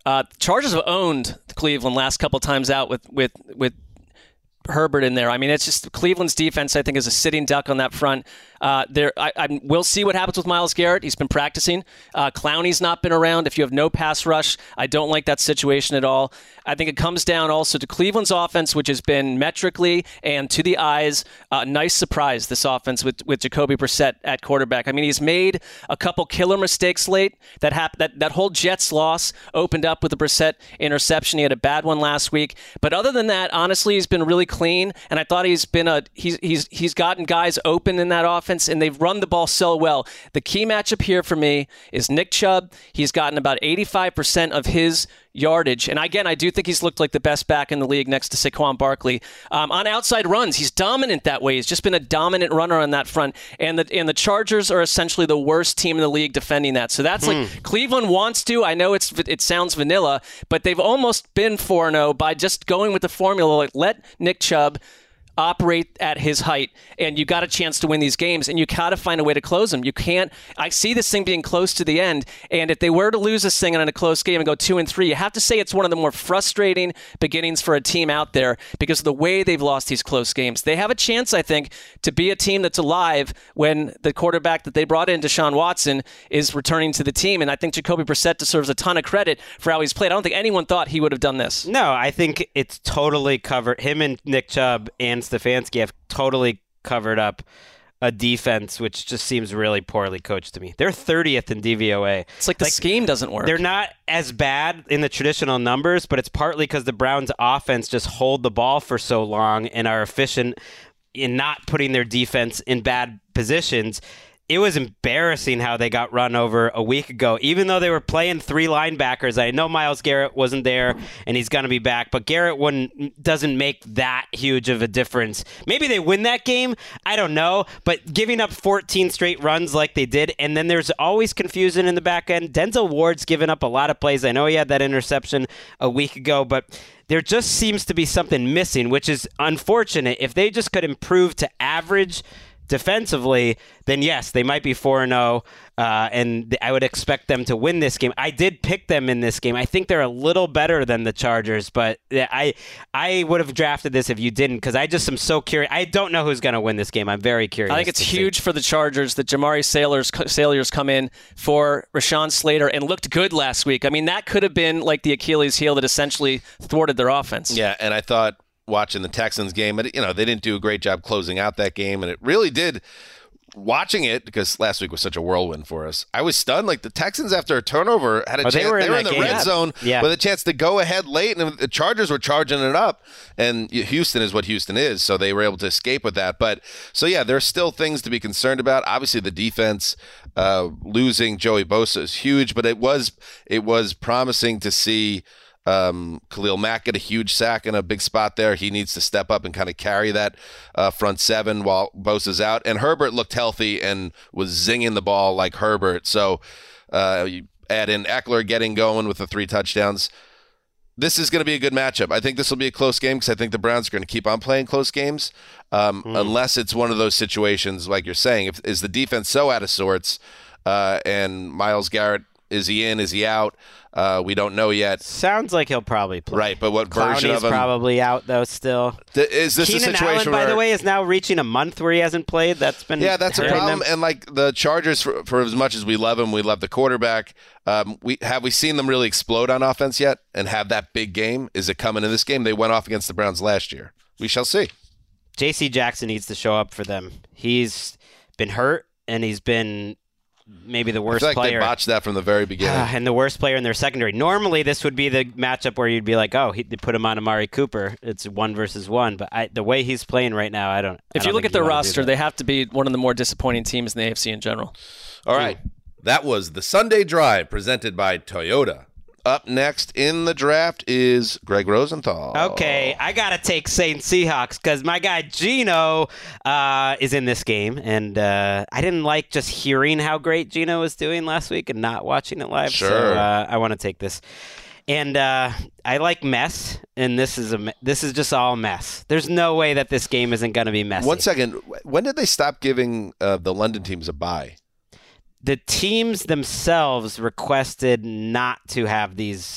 Uh, Chargers have owned Cleveland last couple times out with with with Herbert in there. I mean, it's just Cleveland's defense, I think, is a sitting duck on that front. Uh, there, I, I we'll see what happens with Myles Garrett. He's been practicing. Uh, Clowney's not been around. If you have no pass rush, I don't like that situation at all. I think it comes down also to Cleveland's offense, which has been metrically and to the eyes a uh, nice surprise. This offense with with Jacoby Brissett at quarterback. I mean, he's made a couple killer mistakes late. That hap- that that whole Jets loss opened up with the Brissett interception. He had a bad one last week, but other than that, honestly, he's been really clean. And I thought he's been a he's he's he's gotten guys open in that offense, and they've run the ball so well. The key matchup here for me is Nick Chubb. He's gotten about eighty-five percent of his yardage. And again, I do think he's looked like the best back in the league next to Saquon Barkley. Um, on outside runs, he's dominant that way. He's just been a dominant runner on that front. And the and the Chargers are essentially the worst team in the league defending that. So that's like Hmm. Cleveland wants to. I know it's it sounds vanilla, but they've almost been four and oh by just going with the formula. Like, let Nick Chubb operate at his height, and you got a chance to win these games, and you got to find a way to close them. You can't. I see this thing being close to the end, and if they were to lose this thing in a close game and go two and three, you have to say it's one of the more frustrating beginnings for a team out there because of the way they've lost these close games. They have a chance, I think, to be a team that's alive when the quarterback that they brought in, Deshaun Watson, is returning to the team, and I think Jacoby Brissett deserves a ton of credit for how he's played. I don't think anyone thought he would have done this. No, I think it's totally covered. Him and Nick Chubb and Stefanski have totally covered up a defense which just seems really poorly coached to me. They're thirtieth in D V O A. It's like the scheme doesn't work. They're not as bad in the traditional numbers, but it's partly because the Browns' offense just hold the ball for so long and are efficient in not putting their defense in bad positions. It was embarrassing how they got run over a week ago, even though they were playing three linebackers. I know Myles Garrett wasn't there, and he's going to be back, but Garrett wouldn't, doesn't make that huge of a difference. Maybe they win that game. I don't know, but giving up fourteen straight runs like they did, and then there's always confusion in the back end. Denzel Ward's given up a lot of plays. I know he had that interception a week ago, but there just seems to be something missing, which is unfortunate. If they just could improve to average defensively, then yes, they might be four and oh, uh, and I would expect them to win this game. I did pick them in this game. I think they're a little better than the Chargers, but I I would have drafted this if you didn't, because I just am so curious. I don't know who's going to win this game. I'm very curious. I think it's huge for the Chargers that Jamari Sailors, Sailors come in for Rashawn Slater and looked good last week. I mean, that could have been like the Achilles heel that essentially thwarted their offense. Yeah, and I thought watching the Texans game, you know, they didn't do a great job closing out that game, and it really did. Watching it, because last week was such a whirlwind for us, I was stunned. Like, the Texans, after a turnover, had a Oh, chance. they were in they were in that the game. red Yeah. zone Yeah. with a chance to go ahead late, and the Chargers were charging it up. And Houston is what Houston is, so they were able to escape with that. But so yeah, there's still things to be concerned about. Obviously, the defense uh, losing Joey Bosa is huge, but it was it was promising to see Um, Khalil Mack get a huge sack in a big spot there. He needs to step up and kind of carry that uh, front seven while Bosa's out. And Herbert looked healthy and was zinging the ball like Herbert. So uh, you add in Eckler getting going with the three touchdowns. This is going to be a good matchup. I think this will be a close game because I think the Browns are going to keep on playing close games um, Hmm. unless it's one of those situations like you're saying. If is the defense so out of sorts uh, and Myles Garrett, is he in? Is he out? Uh, we don't know yet. Sounds like he'll probably play. Right, but what version Clowney's of him? probably out, though, still. Th- is this Keenan a situation Allen, by where, the way, is now reaching a month where he hasn't played. That's been yeah, that's a hurting problem. them. And like the Chargers, for, for as much as we love him, we love the quarterback. Um, we have we seen them really explode on offense yet and have that big game? Is it coming in this game? They went off against the Browns last year. We shall see. J C Jackson needs to show up for them. He's been hurt, and he's been maybe the worst I feel like player. they botched that from the very beginning. Ah, and the worst player in their secondary. Normally, this would be the matchup where you'd be like, oh, he, they put him on Amari Cooper. It's one versus one. But I, the way he's playing right now, I don't If I you don't look think at their you wanna do roster, that. they have to be one of the more disappointing teams in the A F C in general. All right. That was the Sunday Drive presented by Toyota. Up next in the draft is Greg Rosenthal. Okay, I got to take Saint Seahawks because my guy Gino uh, is in this game. And uh, I didn't like just hearing how great Gino was doing last week and not watching it live. Sure. So uh, I want to take this. And uh, I like mess, and this is a me- this is just all mess. There's no way that this game isn't going to be messy. One second. When did they stop giving uh, the London teams a bye? The teams themselves requested not to have these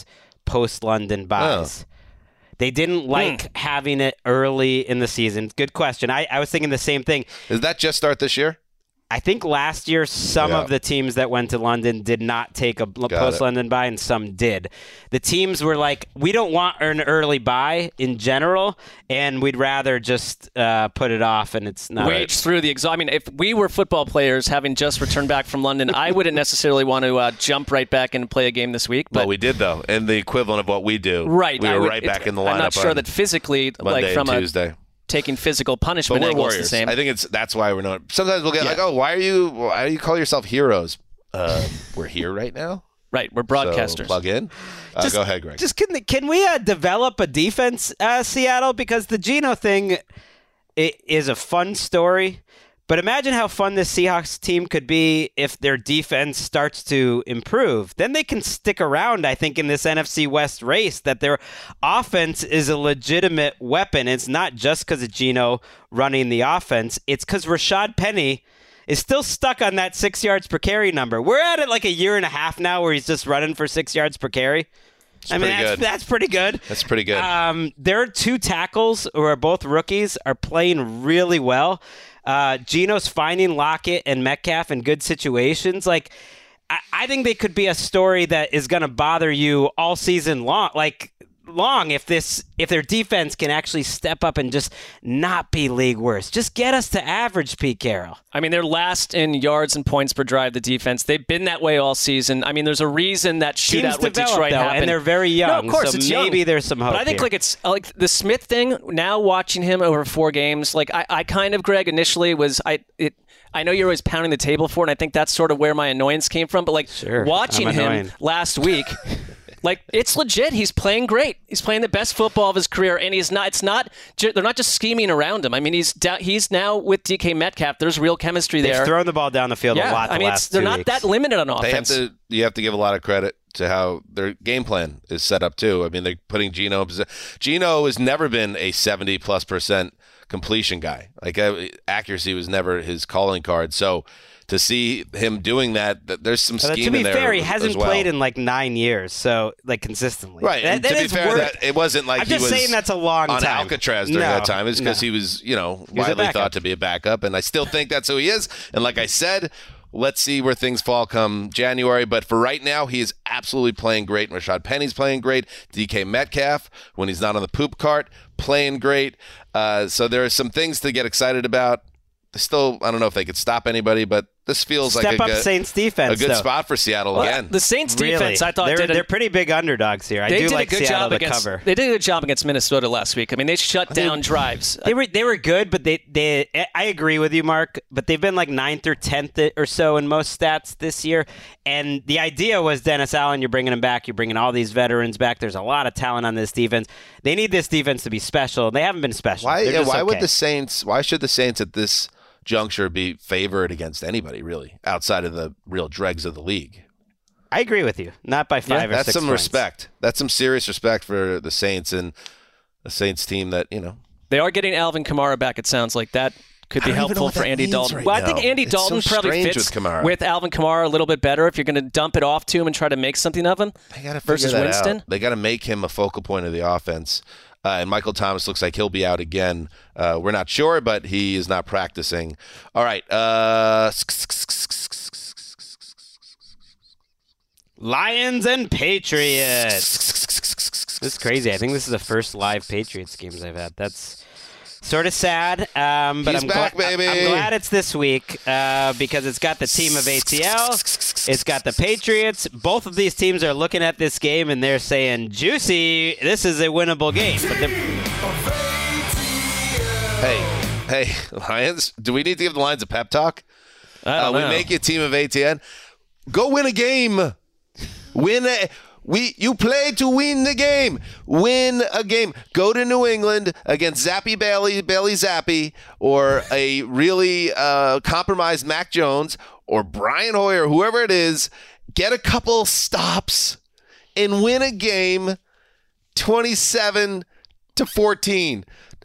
post-London buys. Oh. They didn't like hmm. having it early in the season. Good question. I, I was thinking the same thing. Did that just start this year? I think last year some yeah. of the teams that went to London did not take a post-London buy, and some did. The teams were like, we don't want an early buy in general, and we'd rather just uh, put it off, and it's not... Wage a- through the exhaust. I mean, if we were football players having just returned back from London, I wouldn't necessarily want to uh, jump right back in and play a game this week. But well, we did, though, and the equivalent of what we do. Right. We were would, right back in the lineup I'm not sure that physically, Monday like from and a... Tuesday. Taking physical punishment angle is the same. I think it's that's why we're not. Sometimes we'll get yeah. like, oh, why are you? Why do you call yourself heroes? Uh, we're here right now. Right, we're broadcasters. So plug in. Uh, just, go ahead, Greg. Just can can we uh, develop a defense, uh, Seattle? Because the Geno thing it is a fun story. But imagine how fun this Seahawks team could be if their defense starts to improve. Then they can stick around, I think, in this N F C West race, that their offense is a legitimate weapon. It's not just because of Geno running the offense. It's because Rashad Penny is still stuck on that six yards per carry number. We're at it like a year and a half now where he's just running for six yards per carry. It's I mean, that's, good. that's pretty good. That's pretty good. Um, their two tackles, who are both rookies, are playing really well. Uh, Geno's finding Lockett and Metcalf in good situations. Like, I, I think they could be a story that is going to bother you all season long. Like, long if this if their defense can actually step up and just not be league worst. Just get us to average, Pete Carroll. I mean, they're last in yards and points per drive, the defense. They've been that way all season. I mean, there's a reason that shootout Teams with develop, Detroit though, happened. and they're very young. No, of course, so it's maybe young. there's some hope But I think here. like it's like the Smith thing. Now watching him over four games, like I, I kind of, Greg, initially was I it. I know you're always pounding the table for it, and I think that's sort of where my annoyance came from. But like sure, watching him last week. Like, it's legit. He's playing great. He's playing the best football of his career, and he's not. It's not. They're not just scheming around him. I mean, he's he's now with D K Metcalf. There's real chemistry there. They've thrown the ball down the field yeah, a lot. The I mean, last it's, they're two not weeks. that limited on They have offense. to. You have to give a lot of credit to how their game plan is set up too. I mean, they're putting Geno. Geno has never been a seventy plus percent completion guy. Like uh, accuracy was never his calling card. So. To see him doing that, there's some scheme in there. To be there fair, he hasn't well. played in like nine years, so like consistently. Right. That, and that to be is fair, worth, that it wasn't like I'm he just was saying that's a long on time. Alcatraz during no, that time. It's because no. he was, you know, he was widely thought to be a backup, and I still think that's who he is. And like I said, let's see where things fall come January. But for right now, he is absolutely playing great. Rashad Penny's playing great. D K Metcalf, when he's not on the poop cart, playing great. Uh, so there are some things to get excited about. Still, I don't know if they could stop anybody, but this feels Step like a up good, Saints defense, a good though. spot for Seattle well, again. The Saints defense, really? I thought, they're, did a, they're pretty big underdogs here. I they do did like a good Seattle job to against, cover. They did a good job against Minnesota last week. I mean, they shut down they, drives. They were they were good, but they, they I agree with you, Mark. But they've been like ninth or tenth or so in most stats this year. And the idea was Dennis Allen. You're bringing him back. You're bringing all these veterans back. There's a lot of talent on this defense. They need this defense to be special. They haven't been special. Why? They're Yeah, just why okay. would the Saints? Why should the Saints at this juncture be favored against anybody really outside of the real dregs of the league? I agree with you. Not by five yeah, or that's six some points. respect. That's some serious respect for the Saints and the Saints team that, you know. They are getting Alvin Kamara back, it sounds like. That could be helpful for Andy Dalton. Right well, I now. think Andy it's Dalton so probably strange fits with, Kamara. with Alvin Kamara a little bit better if you're going to dump it off to him and try to make something of him they gotta versus figure that Winston. Out. They got to make him a focal point of the offense. Uh, and Michael Thomas looks like he'll be out again. Uh, we're not sure, but he is not practicing. All right. Uh, Lions and Patriots. This is crazy. I think this is the first live Patriots games I've had. That's sort of sad, um, but He's I'm, back, gla- baby. I'm glad it's this week uh, because it's got the team of A T L. It's got the Patriots. Both of these teams are looking at this game and they're saying, "Juicy, this is a winnable game." But hey, hey, Lions, do we need to give the Lions a pep talk? I don't uh, know. We make you a team of A T N. Go win a game. Win a we. You play to win the game. Win a game. Go to New England against Zappy Bailey, Bailey Zappy, or a really uh, compromised Mac Jones or Brian Hoyer, whoever it is. Get a couple stops and win a game, twenty-seven to fourteen.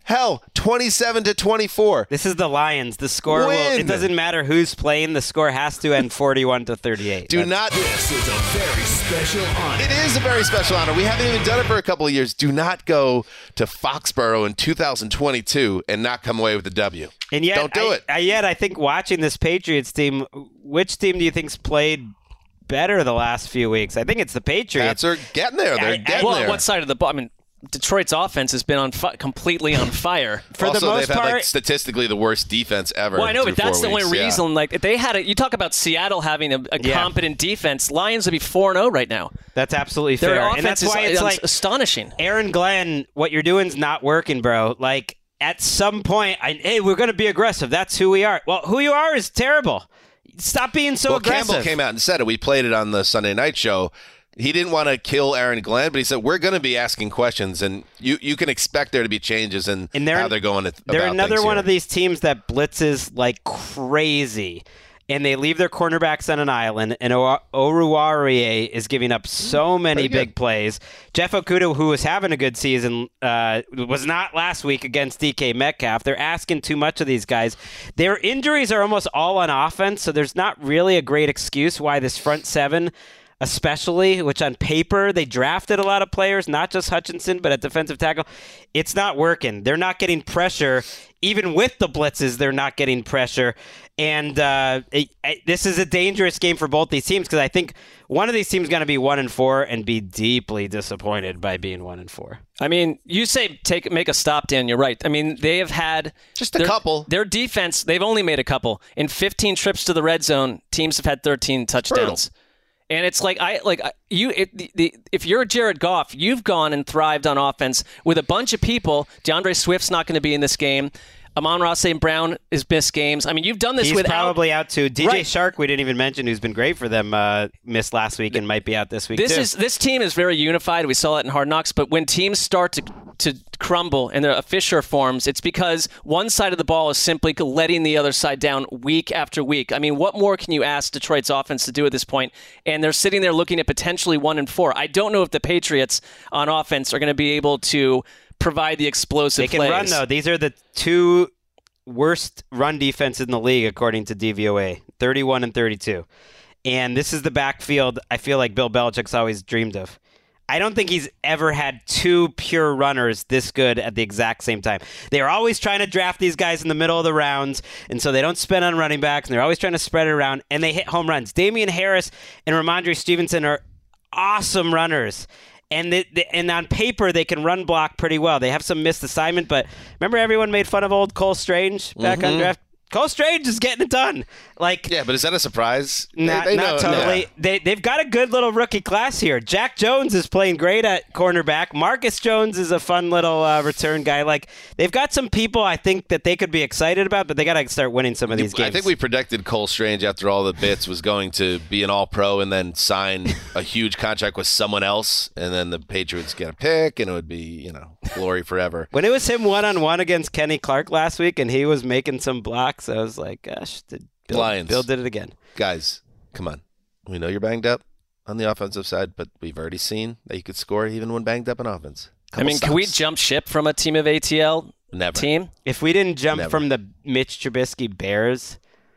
Hell, twenty-seven to twenty-four. This is the Lions. The score will, Win. it doesn't matter who's playing. The score has to end forty-one to thirty-eight. Do That's, not. This is a very special honor. It is a very special honor. We haven't even done it for a couple of years. Do not go to Foxborough in two thousand twenty-two and not come away with the W. And yet, Don't do I, it. I, yet, I think watching this Patriots team, which team do you think's played better the last few weeks? I think it's the Patriots. Pats are getting there. They're I- getting well, there. what side of the ball? I mean, Detroit's offense has been on fi- completely on fire. For also, the most they've part, had like statistically the worst defense ever. Well, I know, through but that's four the only weeks. Yeah. reason. Like, if they had a, you talk about Seattle having a, a Yeah. competent defense. Lions would be four and zero right now. that's absolutely Their fair. offense And that's is why it's uh, like astonishing. Aaron Glenn, what you're doing's not working, bro. Like at some point, I, hey, we're going to be aggressive. That's who we are. Well, who you are is terrible. Stop being so well, aggressive. Campbell came out and said it. We played it on the Sunday night show. He didn't want to kill Aaron Glenn, but he said we're going to be asking questions, and you, you can expect there to be changes in And they're- how they're going. To, They're about another things one here. of these teams that blitzes like crazy. And they leave their cornerbacks on an island, and o- Oruwariye is giving up so many Pretty good. big plays. Jeff Okudah, who was having a good season, uh, was not last week against D K Metcalf. They're asking too much of these guys. Their injuries are almost all on offense, so there's not really a great excuse why this front seven, especially, which on paper they drafted a lot of players, not just Hutchinson, but at defensive tackle, it's not working. They're not getting pressure. Even with the blitzes, they're not getting pressure. And uh, it, it, this is a dangerous game for both these teams because I think one of these teams is going to be one and four and be deeply disappointed by being one and four. I mean, you say take make a stop, Dan. You're right. I mean, they have had just a their, couple. Their defense, they've only made a couple. In fifteen trips to the red zone, teams have had thirteen touchdowns. And it's like I like you. It, the, the, if you're Jared Goff, you've gone and thrived on offense with a bunch of people. DeAndre Swift's not going to be in this game. Amon-Ra Saint Brown is missed games. I mean, you've done this He's without probably out too. D J Right. Shark, we didn't even mention, who's been great for them, uh, missed last week and might be out this week This too. is this team is very unified. We saw it in Hard Knocks. But when teams start to to crumble and they're Fisher forms, it's because one side of the ball is simply letting the other side down week after week. I mean, what more can you ask Detroit's offense to do at this point? And they're sitting there looking at potentially one and four. I don't know if the Patriots on offense are going to be able to provide the explosive They can plays. run though. These are the two worst run defense in the league according to D V O A, thirty-one and thirty-two. And this is the backfield I feel like Bill Belichick's always dreamed of. I don't think he's ever had two pure runners this good at the exact same time. They're always trying to draft these guys in the middle of the rounds, and so they don't spend on running backs, and they're always trying to spread it around, and they hit home runs. Damian Harris and Ramondre Stevenson are awesome runners. And they, they, and on paper, they can run block pretty well. They have some missed assignment, but remember everyone made fun of old Cole Strange back Mhm. on draft? Cole Strange is getting it done. Like, yeah, but is that a surprise? Not, They- they not know- totally. yeah. They, they've got a good little rookie class here. Jack Jones is playing great at cornerback. Marcus Jones is a fun little uh, return guy. Like, they've got some people I think that they could be excited about, but they got to start winning some of these games. I think we predicted Cole Strange after all the bits was going to be an all-pro and then sign a huge contract with someone else, and then the Patriots get a pick, and it would be, you know, glory forever. When it was him one-on-one against Kenny Clark last week and he was making some blocks, I was like, gosh, did Bill, Lions. Bill did it again. Guys, come on. We know you're banged up on the offensive side, but we've already seen that you could score even when banged up in offense. I Couple mean, can we stops. jump ship from a team of A T L Never. team? If we didn't jump Never. from the Mitch Trubisky Bears,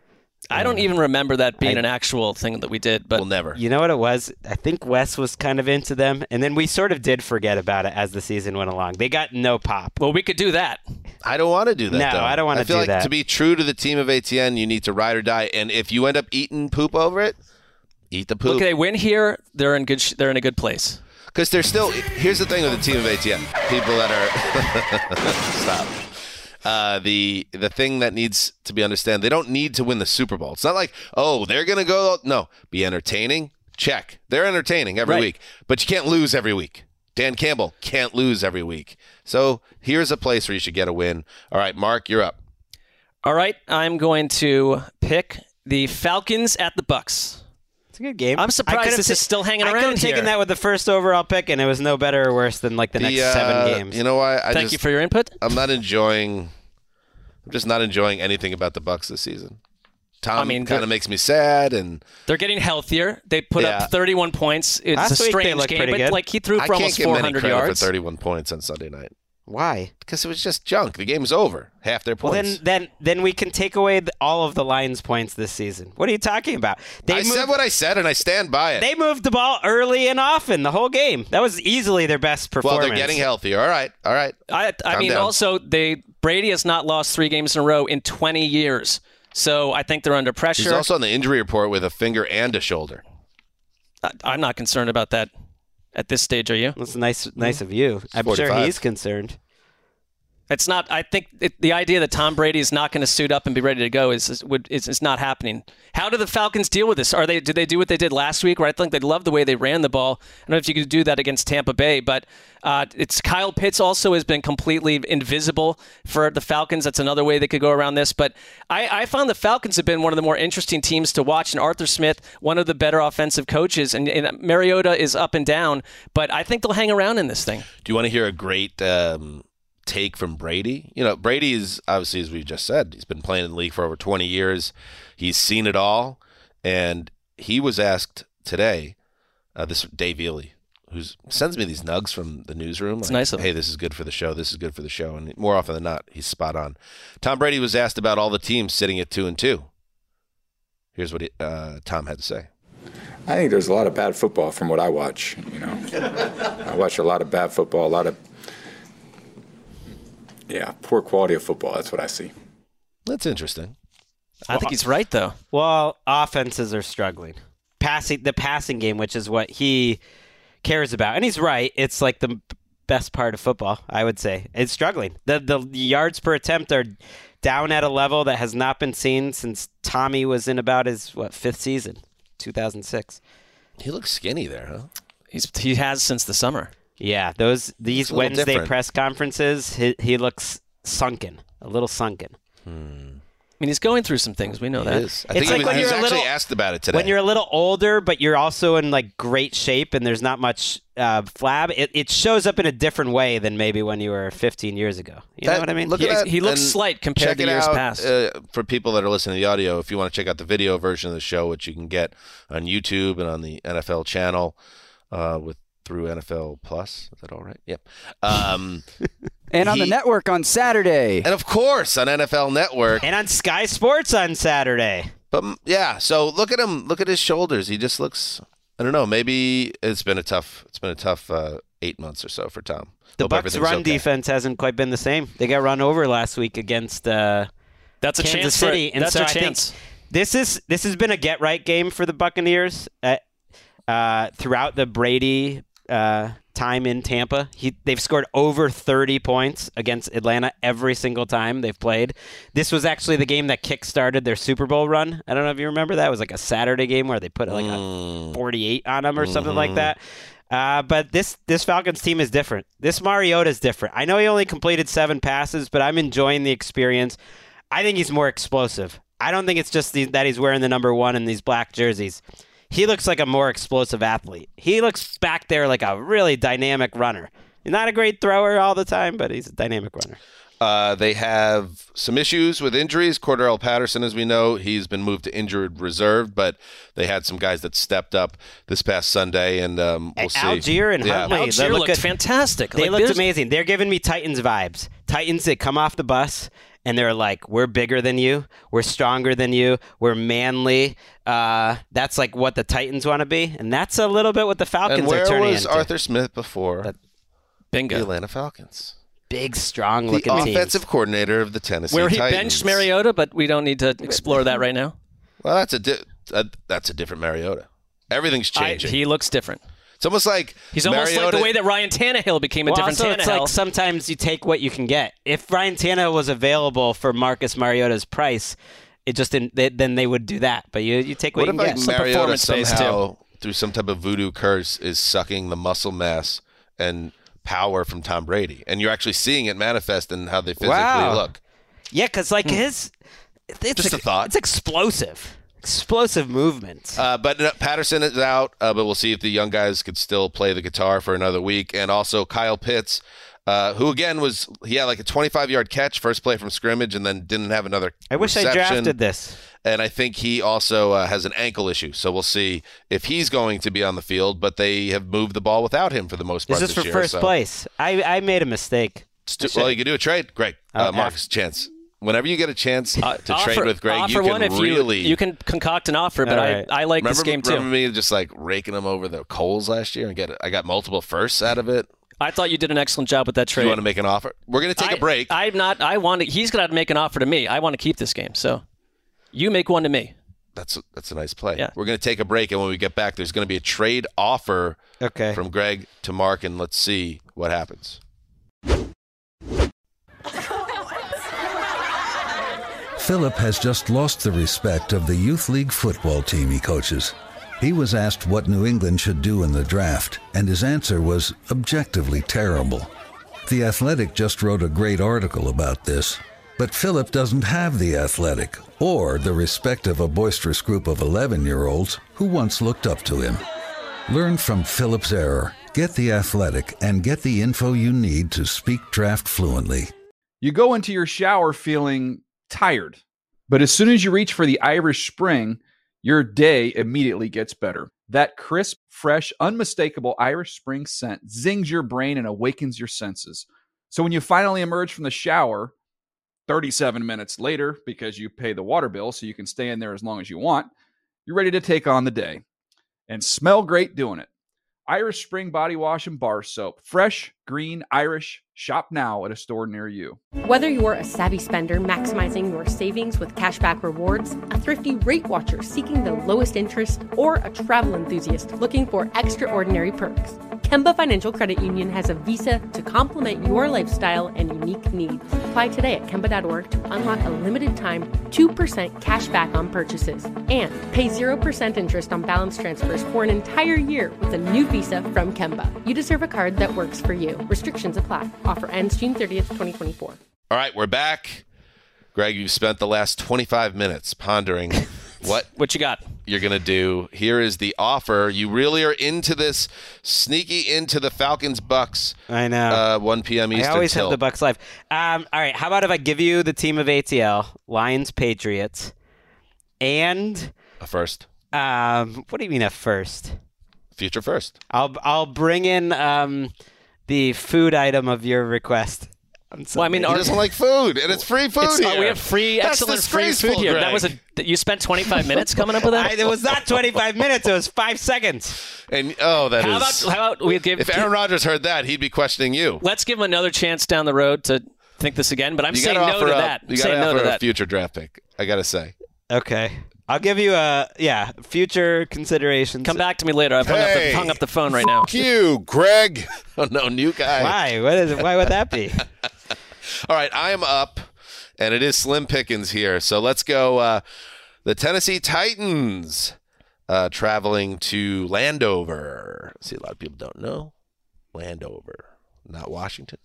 I don't even remember that being I- an actual thing that we did. But We'll never. you know what it was? I think Wes was kind of into them, and then we sort of did forget about it as the season went along. They got no pop. well, we could do that. I don't want to do that, No, though. I don't wanna I feel do like that. to be true to the team of A T N, you need to ride or die, and if you end up eating poop over it, eat the poop. Look, they win here. They're in good. Sh- they're in a good place. Because they're still. Here's the thing with the team of A T N: people that are stop. Uh, the the thing that needs to be understood: they don't need to win the Super Bowl. It's not like, oh, they're gonna go. No, be entertaining. Check. They're entertaining every Right. week, but you can't lose every week. Dan Campbell can't lose every week. So here's a place where you should get a win. All right, Mark, you're up. All right, I'm going to pick the Falcons at the Bucks. It's a good game. I'm I surprised could've this ta- is still hanging I could around have taken here. that with the first overall pick, and it was no better or worse than like the next The, uh, seven games. You know why? I Thank just, you for your input. I'm not enjoying. I'm just not enjoying anything about the Bucks this season. Tom I mean, kind they're- of makes me sad, and They're getting healthier. They put Yeah. up thirty-one points. It's Last a week they strange looked game, pretty but good. like he threw I for can't almost give many four hundred credit yards. for thirty-one points on Sunday night. Why? Because it was just junk. The game was over. Half their Well, points. then, then, then we can take away the, all of the Lions' points this season. What are you talking about? They I moved, said what I said, and I stand by it. They moved the ball early and often the whole game. That was easily their best performance. Well, they're getting healthier. All right. All right. I, I Calm mean, down. also, they Brady has not lost three games in a row in twenty years. So I think they're under pressure. He's also on the injury report with a finger and a shoulder. I, I'm not concerned about that at this stage, are you? That's nice, nice of you. I'm forty-five. sure he's concerned. It's not. I think it, the idea that Tom Brady is not going to suit up and be ready to go is is, would- is is not happening. How do the Falcons deal with this? Are they? Do they do what they did last week? Where I think they loved the way they ran the ball. I don't know if you could do that against Tampa Bay, but uh, it's Kyle Pitts also has been completely invisible for the Falcons. That's another way they could go around this. But I, I found the Falcons have been one of the more interesting teams to watch. And Arthur Smith, one of the better offensive coaches, and, and Mariota is up and down. But I think they'll hang around in this thing. Do you want to hear a great um, take from Brady? You know, Brady is obviously, as we just said, he's been playing in the league for over twenty years. He's seen it all. And he was asked today, uh, this Dave Ely, who sends me these nugs from the newsroom. It's like, nice of him. Hey, this is good for the show. This is good for the show. And more often than not, he's spot on. Tom Brady was asked about all the teams sitting at two and two. Here's what he, uh, Tom had to say. I think there's a lot of bad football from what I watch. You know, I watch a lot of bad football, a lot of yeah, poor quality of football. That's what I see. That's interesting. I think he's right, though. Well, offenses are struggling. Passing the passing game, which is what he cares about, and he's right. It's like the best part of football, I would say. It's struggling. The the yards per attempt are down at a level that has not been seen since Tommy was in about his what fifth season, two thousand six. He looks skinny there, huh? He's he has since the summer. Yeah, those these a little Wednesday different. press conferences, he, he looks sunken, a little sunken. I mean, he's going through some things. We know He that. is. I It's think like he was, when he was you're a actually little- asked about it today. When you're a little older, but you're also in like great shape, and there's not much uh, flab, it, it shows up in a different way than maybe when you were fifteen years ago. You know That- what I mean? Look He- at that he looks and slight compared check to it years out, past. Uh, for people that are listening to the audio, if you want to check out the video version of the show, which you can get on YouTube and on the N F L channel uh, with through N F L Plus. Is that all right? Yep. Um, And on the he- network on Saturday. and of course on N F L Network. And on Sky Sports on Saturday. But mm, yeah, so look at him. Look at his shoulders. He just looks. I don't know. Maybe it's been a tough. It's been a tough uh, eight months or so for Tom. The Hope Bucs' everything's run okay. defense hasn't quite been the same. They got run over last week against uh, That's a Kansas chance City, for and that's so a I chance. think this is this has been a get right game for the Buccaneers uh, uh, throughout the Brady uh, time in Tampa. He they've scored over thirty points against Atlanta every single time they've played. This was actually the game that kick-started their Super Bowl run. I don't know if you remember that. It was like a Saturday game where they put like a forty-eight on them or something like that. Uh, but this this Falcons team is different. This Mariota is different. I know he only completed seven passes, but I'm enjoying the experience. I think he's more explosive. I don't think it's just the, that he's wearing the number one in these black jerseys. He looks like a more explosive athlete. He looks back there like a really dynamic runner. He's not a great thrower all the time, but he's a dynamic runner. Uh, they have some issues with injuries. Cordell Patterson, as we know, he's been moved to injured reserve, but they had some guys that stepped up this past Sunday, and um, we'll see. Algier and Yeah. Huntley, Algier they look looked good. fantastic. They Like, looked there's- amazing. They're giving me Titans vibes. Titans that come off the bus and they're like, we're bigger than you. We're stronger than you. We're manly. Uh, that's like what the Titans want to be. And that's a little bit what the Falcons And where are turning was into. Arthur Smith before That- Bingo. the Atlanta Falcons? Big, strong The looking team. offensive coordinator of the Tennessee Where he Titans. benched Mariota, but we don't need to explore that right now. Well, that's a, di- a that's a different Mariota. Everything's I, changing. he looks different. It's almost like He's almost like Mariota- the way that Ryan Tannehill became a Well, different also, it's Tannehill. like sometimes you take what you can get. If Ryan Tannehill was available for Marcus Mariota's price, it just didn't. They, then they would do that. But you, you take what, What you if can like get. Mariota performance-based, somehow, through some type of voodoo curse, is sucking the muscle mass and power from Tom Brady, and you're actually seeing it manifest in how they physically Wow. look? Yeah, because like his, it's Just a ex- thought. It's explosive, explosive movement. Uh, but uh, Patterson is out, uh, but we'll see if the young guys could still play the guitar for another week. And also Kyle Pitts, uh, who again was he had like a twenty-five yard catch, first play from scrimmage, and then didn't have another. I wish I reception. drafted this. And I think he also uh, has an ankle issue, so we'll see if he's going to be on the field. But they have moved the ball without him for the most part This is this for year. first so. place. I, I made a mistake. Stu- well, you can do a trade. Greg, uh, Oh, Mark's chance. Whenever you get a chance to offer, trade with Greg, offer you can one if really you, you can concoct an offer. But right. I, I like remember, this game too. Remember me just like raking them over the coals last year and get I got multiple firsts out of it. I thought you did an excellent job with that trade. You want to make an offer? We're going to take I, a break. I'm not. I want to. He's going to make an offer to me. I want to keep this game. So you make one to me. That's a, that's a nice play. Yeah. We're going to take a break, and when we get back, there's going to be a trade offer Okay. from Greg to Mark, and let's see what happens. Philip has just lost the respect of the youth league football team he coaches. He was asked what New England should do in the draft, and his answer was objectively terrible. The Athletic just wrote a great article about this, but Philip doesn't have The Athletic or the respect of a boisterous group of eleven-year-olds who once looked up to him. Learn from Philip's error, get The Athletic, and get the info you need to speak draft fluently. You go into your shower feeling tired, but as soon as you reach for the Irish Spring, your day immediately gets better. That crisp, fresh, unmistakable Irish Spring scent zings your brain and awakens your senses. So when you finally emerge from the shower, thirty-seven minutes later, because you pay the water bill so you can stay in there as long as you want, you're ready to take on the day. And smell great doing it. Irish Spring Body Wash and Bar Soap. Fresh, green, Irish. Shop now at a store near you. Whether you're a savvy spender maximizing your savings with cashback rewards, a thrifty rate watcher seeking the lowest interest, or a travel enthusiast looking for extraordinary perks, Kemba Financial Credit Union has a visa to complement your lifestyle and unique needs. Apply today at Kemba dot org to unlock a limited time two percent cash back on purchases and pay zero percent interest on balance transfers for an entire year with a new visa from Kemba. You deserve a card that works for you. Restrictions apply. Offer ends June thirtieth, twenty twenty-four. All right, we're back. Greg, you've spent the last twenty-five minutes pondering what what you got. You're going to do. Here is the offer. You really are into this, sneaky into the Falcons-Bucks. I know. Uh, one p.m. Eastern. I always till. have the Bucks live. Um, all right, how about if I give you the team of A T L, Lions, Patriots, and a first? Um, what do you mean a first? Future first. I'll I'll bring in um, the food item of your request. Well, I mean, he doesn't like food, and it's free food It's, here. uh, we have free, That's excellent free food here. Greg. That was a. You spent twenty-five minutes coming up with that. I, it was not twenty-five minutes. It was five seconds. And oh, that how is. About, how about we give? If Aaron Rodgers heard that, he'd be questioning you. Let's give him another chance down the road to think this again. But I'm you saying no to a, that. You got to to no offer to a that. future draft pick. I got to say. Okay. I'll give you a yeah future considerations. Come back to me later. I've hung, up, the, hung up the phone right now. Fuck you, Greg. Oh no, new guy. Why? What is it? Why would that be? All right, I am up, and it is slim pickings here. So let's go. Uh, the Tennessee Titans uh, traveling to Landover. See, a lot of people don't know Landover, not Washington.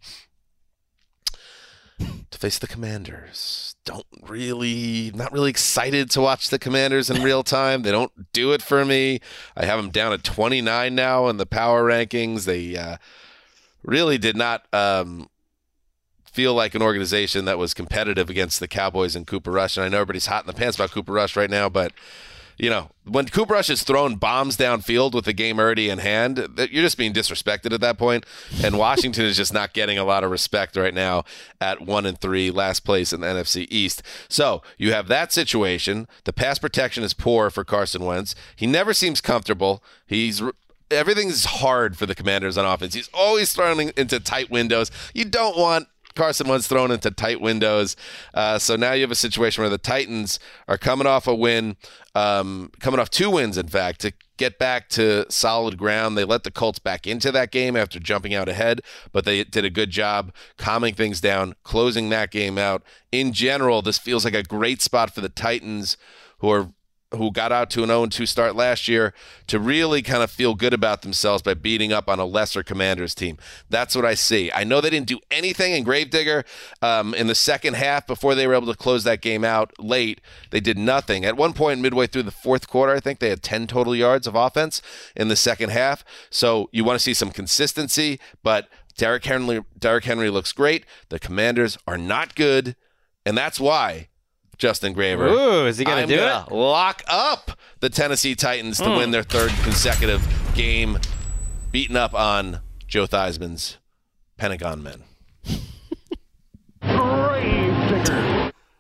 To face the Commanders. Don't really, not really excited to watch the Commanders in real time. They don't do it for me. I have them down at twenty-nine now in the power rankings. They uh, really did not um, feel like an organization that was competitive against the Cowboys and Cooper Rush. And I know everybody's hot in the pants about Cooper Rush right now, but you know, when Cooper Rush is throwing bombs downfield with the game already in hand, you're just being disrespected at that point. And Washington is just not getting a lot of respect right now at one and three, last place in the N F C East. So you have that situation. The pass protection is poor for Carson Wentz. He never seems comfortable. He's everything's hard for the Commanders on offense. He's always throwing into tight windows. You don't want Carson Wentz thrown into tight windows. Uh, so now you have a situation where the Titans are coming off a win, um, coming off two wins, in fact, to get back to solid ground. They let the Colts back into that game after jumping out ahead, but they did a good job calming things down, closing that game out. In general, this feels like a great spot for the Titans, who are who got out to an oh and two start last year, to really kind of feel good about themselves by beating up on a lesser Commanders team. That's what I see. I know they didn't do anything in Gravedigger um, in the second half before they were able to close that game out late. They did nothing. At one point midway through the fourth quarter, I think they had ten total yards of offense in the second half. So you want to see some consistency, but Derrick Henry, Derrick Henry looks great. The Commanders are not good, and that's why Justin Graver. Ooh, is he going to do gonna it? Lock up the Tennessee Titans to Mm. win their third consecutive game, beating up on Joe Theismann's Pentagon men.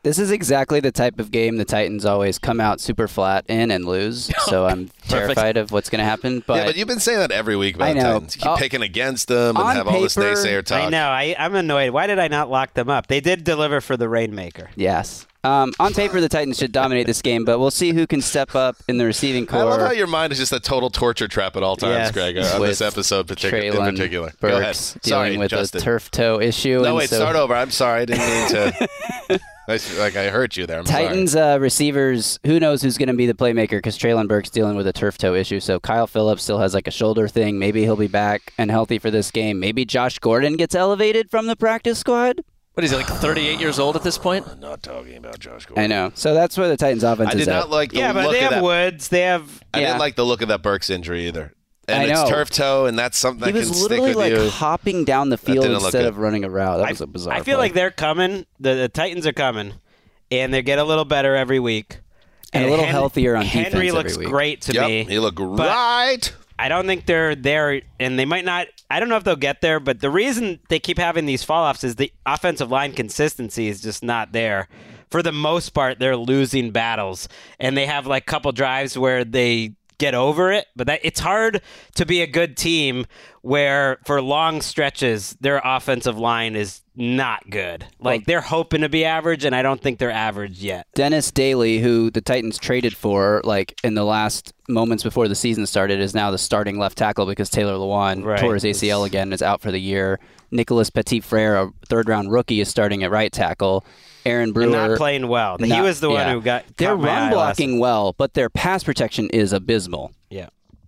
This is exactly the type of game the Titans always come out super flat in and lose. So I'm terrified of what's going to happen. But yeah, but you've been saying that every week about I know. the Titans. Keep Uh, picking against them and on have all this paper- naysayer talk. I know. I, I'm annoyed. Why did I not lock them up? They did deliver for the Rainmaker. Yes. Um, on paper, the Titans should dominate this game, but we'll see who can step up in the receiving core. I love how your mind is just a total torture trap at all times, Yes. Greg, on With this episode partic- in Treylon particular. Go ahead. Burks Sorry, dealing with Justin. a turf toe issue. No, and wait, so start over. I'm sorry. I didn't mean to. I, like, I hurt you there. I'm sorry. Titans uh, receivers, who knows who's going to be the playmaker because Treylon Burks dealing with a turf toe issue. So Kyle Phillips still has like a shoulder thing. Maybe he'll be back and healthy for this game. Maybe Josh Gordon gets elevated from the practice squad. What is he, like thirty-eight years old at this point? I'm not talking about Josh Gordon. I know. So that's where the Titans offense I is did at. not like the Yeah, but look they of have that. Woods. They have. I Yeah. didn't like the look of that Burks injury either. And I it's know. turf toe, and that's something He that was can stick literally with like you. hopping down the field didn't look instead good. of running a route. That I, was a bizarre I feel play. like they're coming. The, the Titans are coming, and they get a little better every week. And a little Hen- healthier on Henry defense every looks week. great to Yep, me. he looked but right. I don't think they're there, and they might not. I don't know if they'll get there, but the reason they keep having these fall-offs is the offensive line consistency is just not there. For the most part, they're losing battles, and they have like a couple drives where they get over it, but that it's hard to be a good team where for long stretches their offensive line is not good. Like they're hoping to be average, and I don't think they're average yet. Dennis Daly, who the Titans traded for like in the last moments before the season started, is now the starting left tackle because Taylor Lewan Right. tore his A C L again and is out for the year. Nicholas Petit-Frere, a third-round rookie, is starting at right tackle. Aaron Brewer And not playing well. He not- was the one yeah. who got They're caught my run eye last- blocking well, but their pass protection is abysmal. Yeah.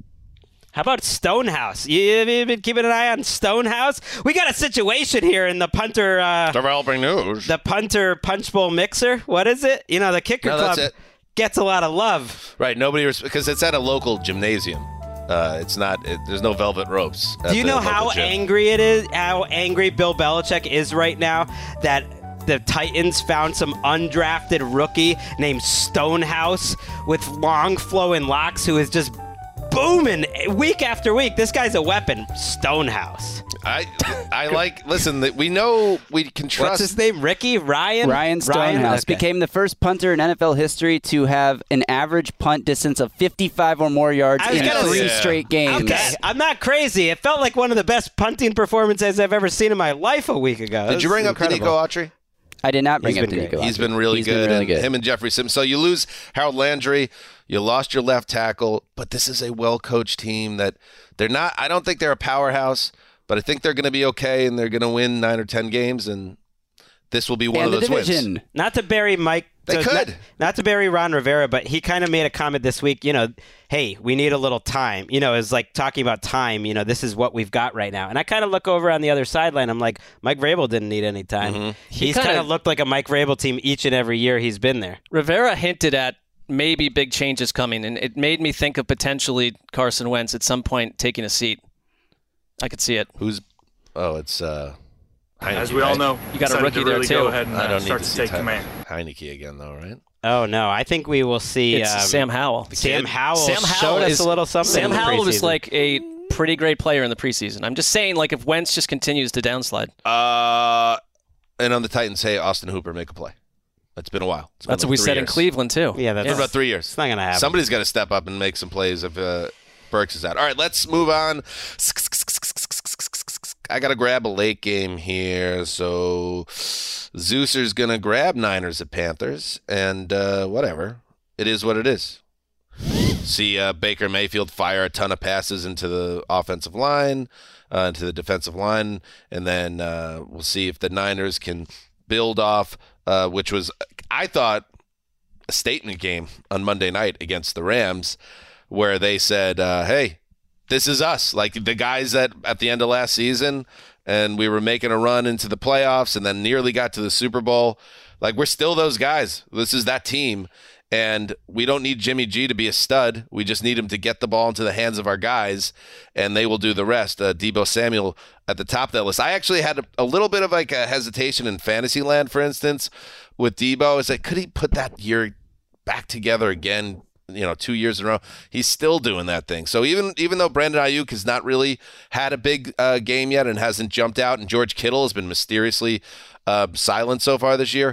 How about Stonehouse? You, you been keeping an eye on Stonehouse? We got a situation here in the punter. Uh, Developing news. The punter punch bowl mixer. What is it? You know, the kicker No, club that's it. gets a lot of love. Right, nobody because it's at a local gymnasium. Uh, it's not. It, there's no velvet ropes. at Do you the know local how gym. angry it is? How angry Bill Belichick is right now that the Titans found some undrafted rookie named Stonehouse with long flowing locks who is just booming week after week. This guy's a weapon. Stonehouse. I I like. Listen, that we know we can trust. What's his name? Ricky? Ryan? Ryan Stonehouse Okay. became the first punter in N F L history to have an average punt distance of fifty-five or more yards I was in gonna three say- straight games. Okay, I'm not crazy. It felt like one of the best punting performances I've ever seen in my life a week ago. Did you bring up incredible. Nico Autry? I did not bring He's up been Nico. great. He's been really He's good. been really and good. Him and Jeffrey Sims. So you lose Harold Landry. You lost your left tackle, but this is a well-coached team that they're not. I don't think they're a powerhouse, but I think they're going to be okay, and they're going to win nine or ten games, and this will be one And of the those division. wins. Not to bury Mike. They so could. Not, not to bury Ron Rivera, but he kind of made a comment this week, you know, hey, we need a little time. You know, it's like talking about time. You know, this is what we've got right now. And I kind of look over on the other sideline. I'm like, Mike Vrabel didn't need any time. Mm-hmm. He He's kinda- kind of looked like a Mike Vrabel team each and every year he's been there. Rivera hinted at maybe big changes coming, and it made me think of potentially Carson Wentz at some point taking a seat. I could see it. Who's? Oh, it's uh, Heineke, As we all right? know, You got a decided rookie to there, really too. Go ahead and I uh, don't start need to to see take Ty- command. Heineke again, though, right? Oh, no. I think we will see It's um, Sam Howell. Sam kid. Howell Sam showed Howell us is a little something. Sam in the Howell was preseason. like a pretty great player in the preseason. I'm just saying, like, if Wentz just continues to downslide, Uh, and on the Titans, hey, Austin Hooper, make a play. It's been a while. It's been that's like what we three said in years. Cleveland too. Yeah, that's It's been about three years. It's not going to happen. Somebody's got to step up and make some plays if uh, Burks is out. All right, let's move on. I got to grab a late game here. So Zeuser's going to grab Niners at Panthers, and uh, whatever. It is what it is. See uh, Baker Mayfield fire a ton of passes into the offensive line, uh, into the defensive line, and then uh, we'll see if the Niners can build off, uh, which was, I thought, a statement game on Monday night against the Rams, where they said, uh, hey, this is us. Like the guys that at the end of last season, and we were making a run into the playoffs and then nearly got to the Super Bowl. Like we're still those guys. This is that team. And we don't need Jimmy G to be a stud. We just need him to get the ball into the hands of our guys, and they will do the rest. Uh, Deebo Samuel at the top of that list. I actually had a, a little bit of like a hesitation in fantasy land, for instance, with Deebo. Is like, could he put that year back together again? You know, two years in a row. He's still doing that thing. So even even though Brandon Ayuk has not really had a big uh, game yet and hasn't jumped out, and George Kittle has been mysteriously uh, silent so far this year,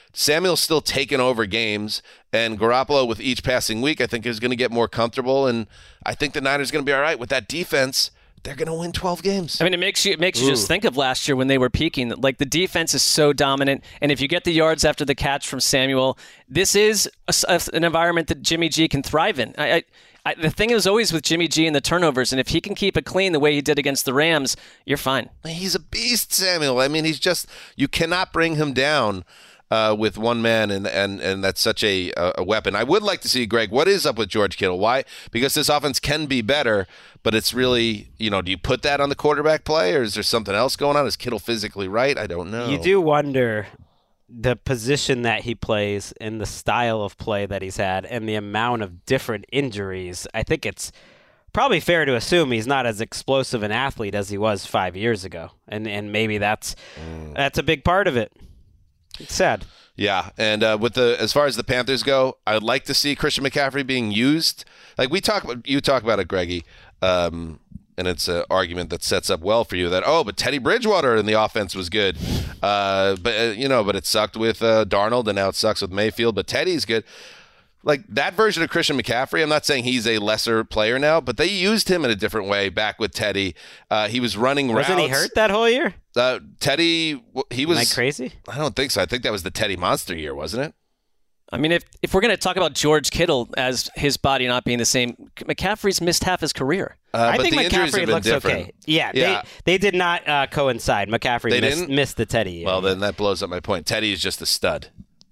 Samuel's still taking over games, and Garoppolo with each passing week, I think, is going to get more comfortable, and I think the Niners are going to be all right with that defense. They're going to win twelve games. I mean, it makes you it makes Ooh. you just think of last year when they were peaking. Like, the defense is so dominant, and if you get the yards after the catch from Samuel, this is a, a, an environment that Jimmy G can thrive in. I, I, I, the thing is always with Jimmy G and the turnovers, and if he can keep it clean the way he did against the Rams, you're fine. He's a beast, Samuel. I mean, he's just you cannot bring him down. Uh, with one man, and, and, and that's such a a weapon. I would like to see, Greg, what is up with George Kittle? Why? Because this offense can be better, but it's really, you know, do you put that on the quarterback play, or is there something else going on? Is Kittle physically right? I don't know. You do wonder the position that he plays and the style of play that he's had and the amount of different injuries. I think it's probably fair to assume he's not as explosive an athlete as he was five years ago, and and maybe that's mm. that's a big part of it. It's sad. Yeah, and uh, with the as far as the Panthers go, I'd like to see Christian McCaffrey being used. Like we talk about, you talk about it, Greggy, um, and it's an argument that sets up well for you that oh, but Teddy Bridgewater in the offense was good, uh, but uh, you know, but it sucked with uh, Darnold, and now it sucks with Mayfield. But Teddy's good. Like that version of Christian McCaffrey, I'm not saying he's a lesser player now, but they used him in a different way back with Teddy. Uh, he was running Wasn't routes. Wasn't he hurt that whole year? Uh, Teddy, he was. Am I crazy? I don't think so. I think that was the Teddy monster year, wasn't it? I mean, if if we're going to talk about George Kittle as his body not being the same, McCaffrey's missed half his career. Uh, I but think the injuries McCaffrey have been looks different. okay. Yeah, yeah. They, they did not uh, coincide. McCaffrey They missed, didn't? missed the Teddy year. Well, then that blows up my point. Teddy is just a stud.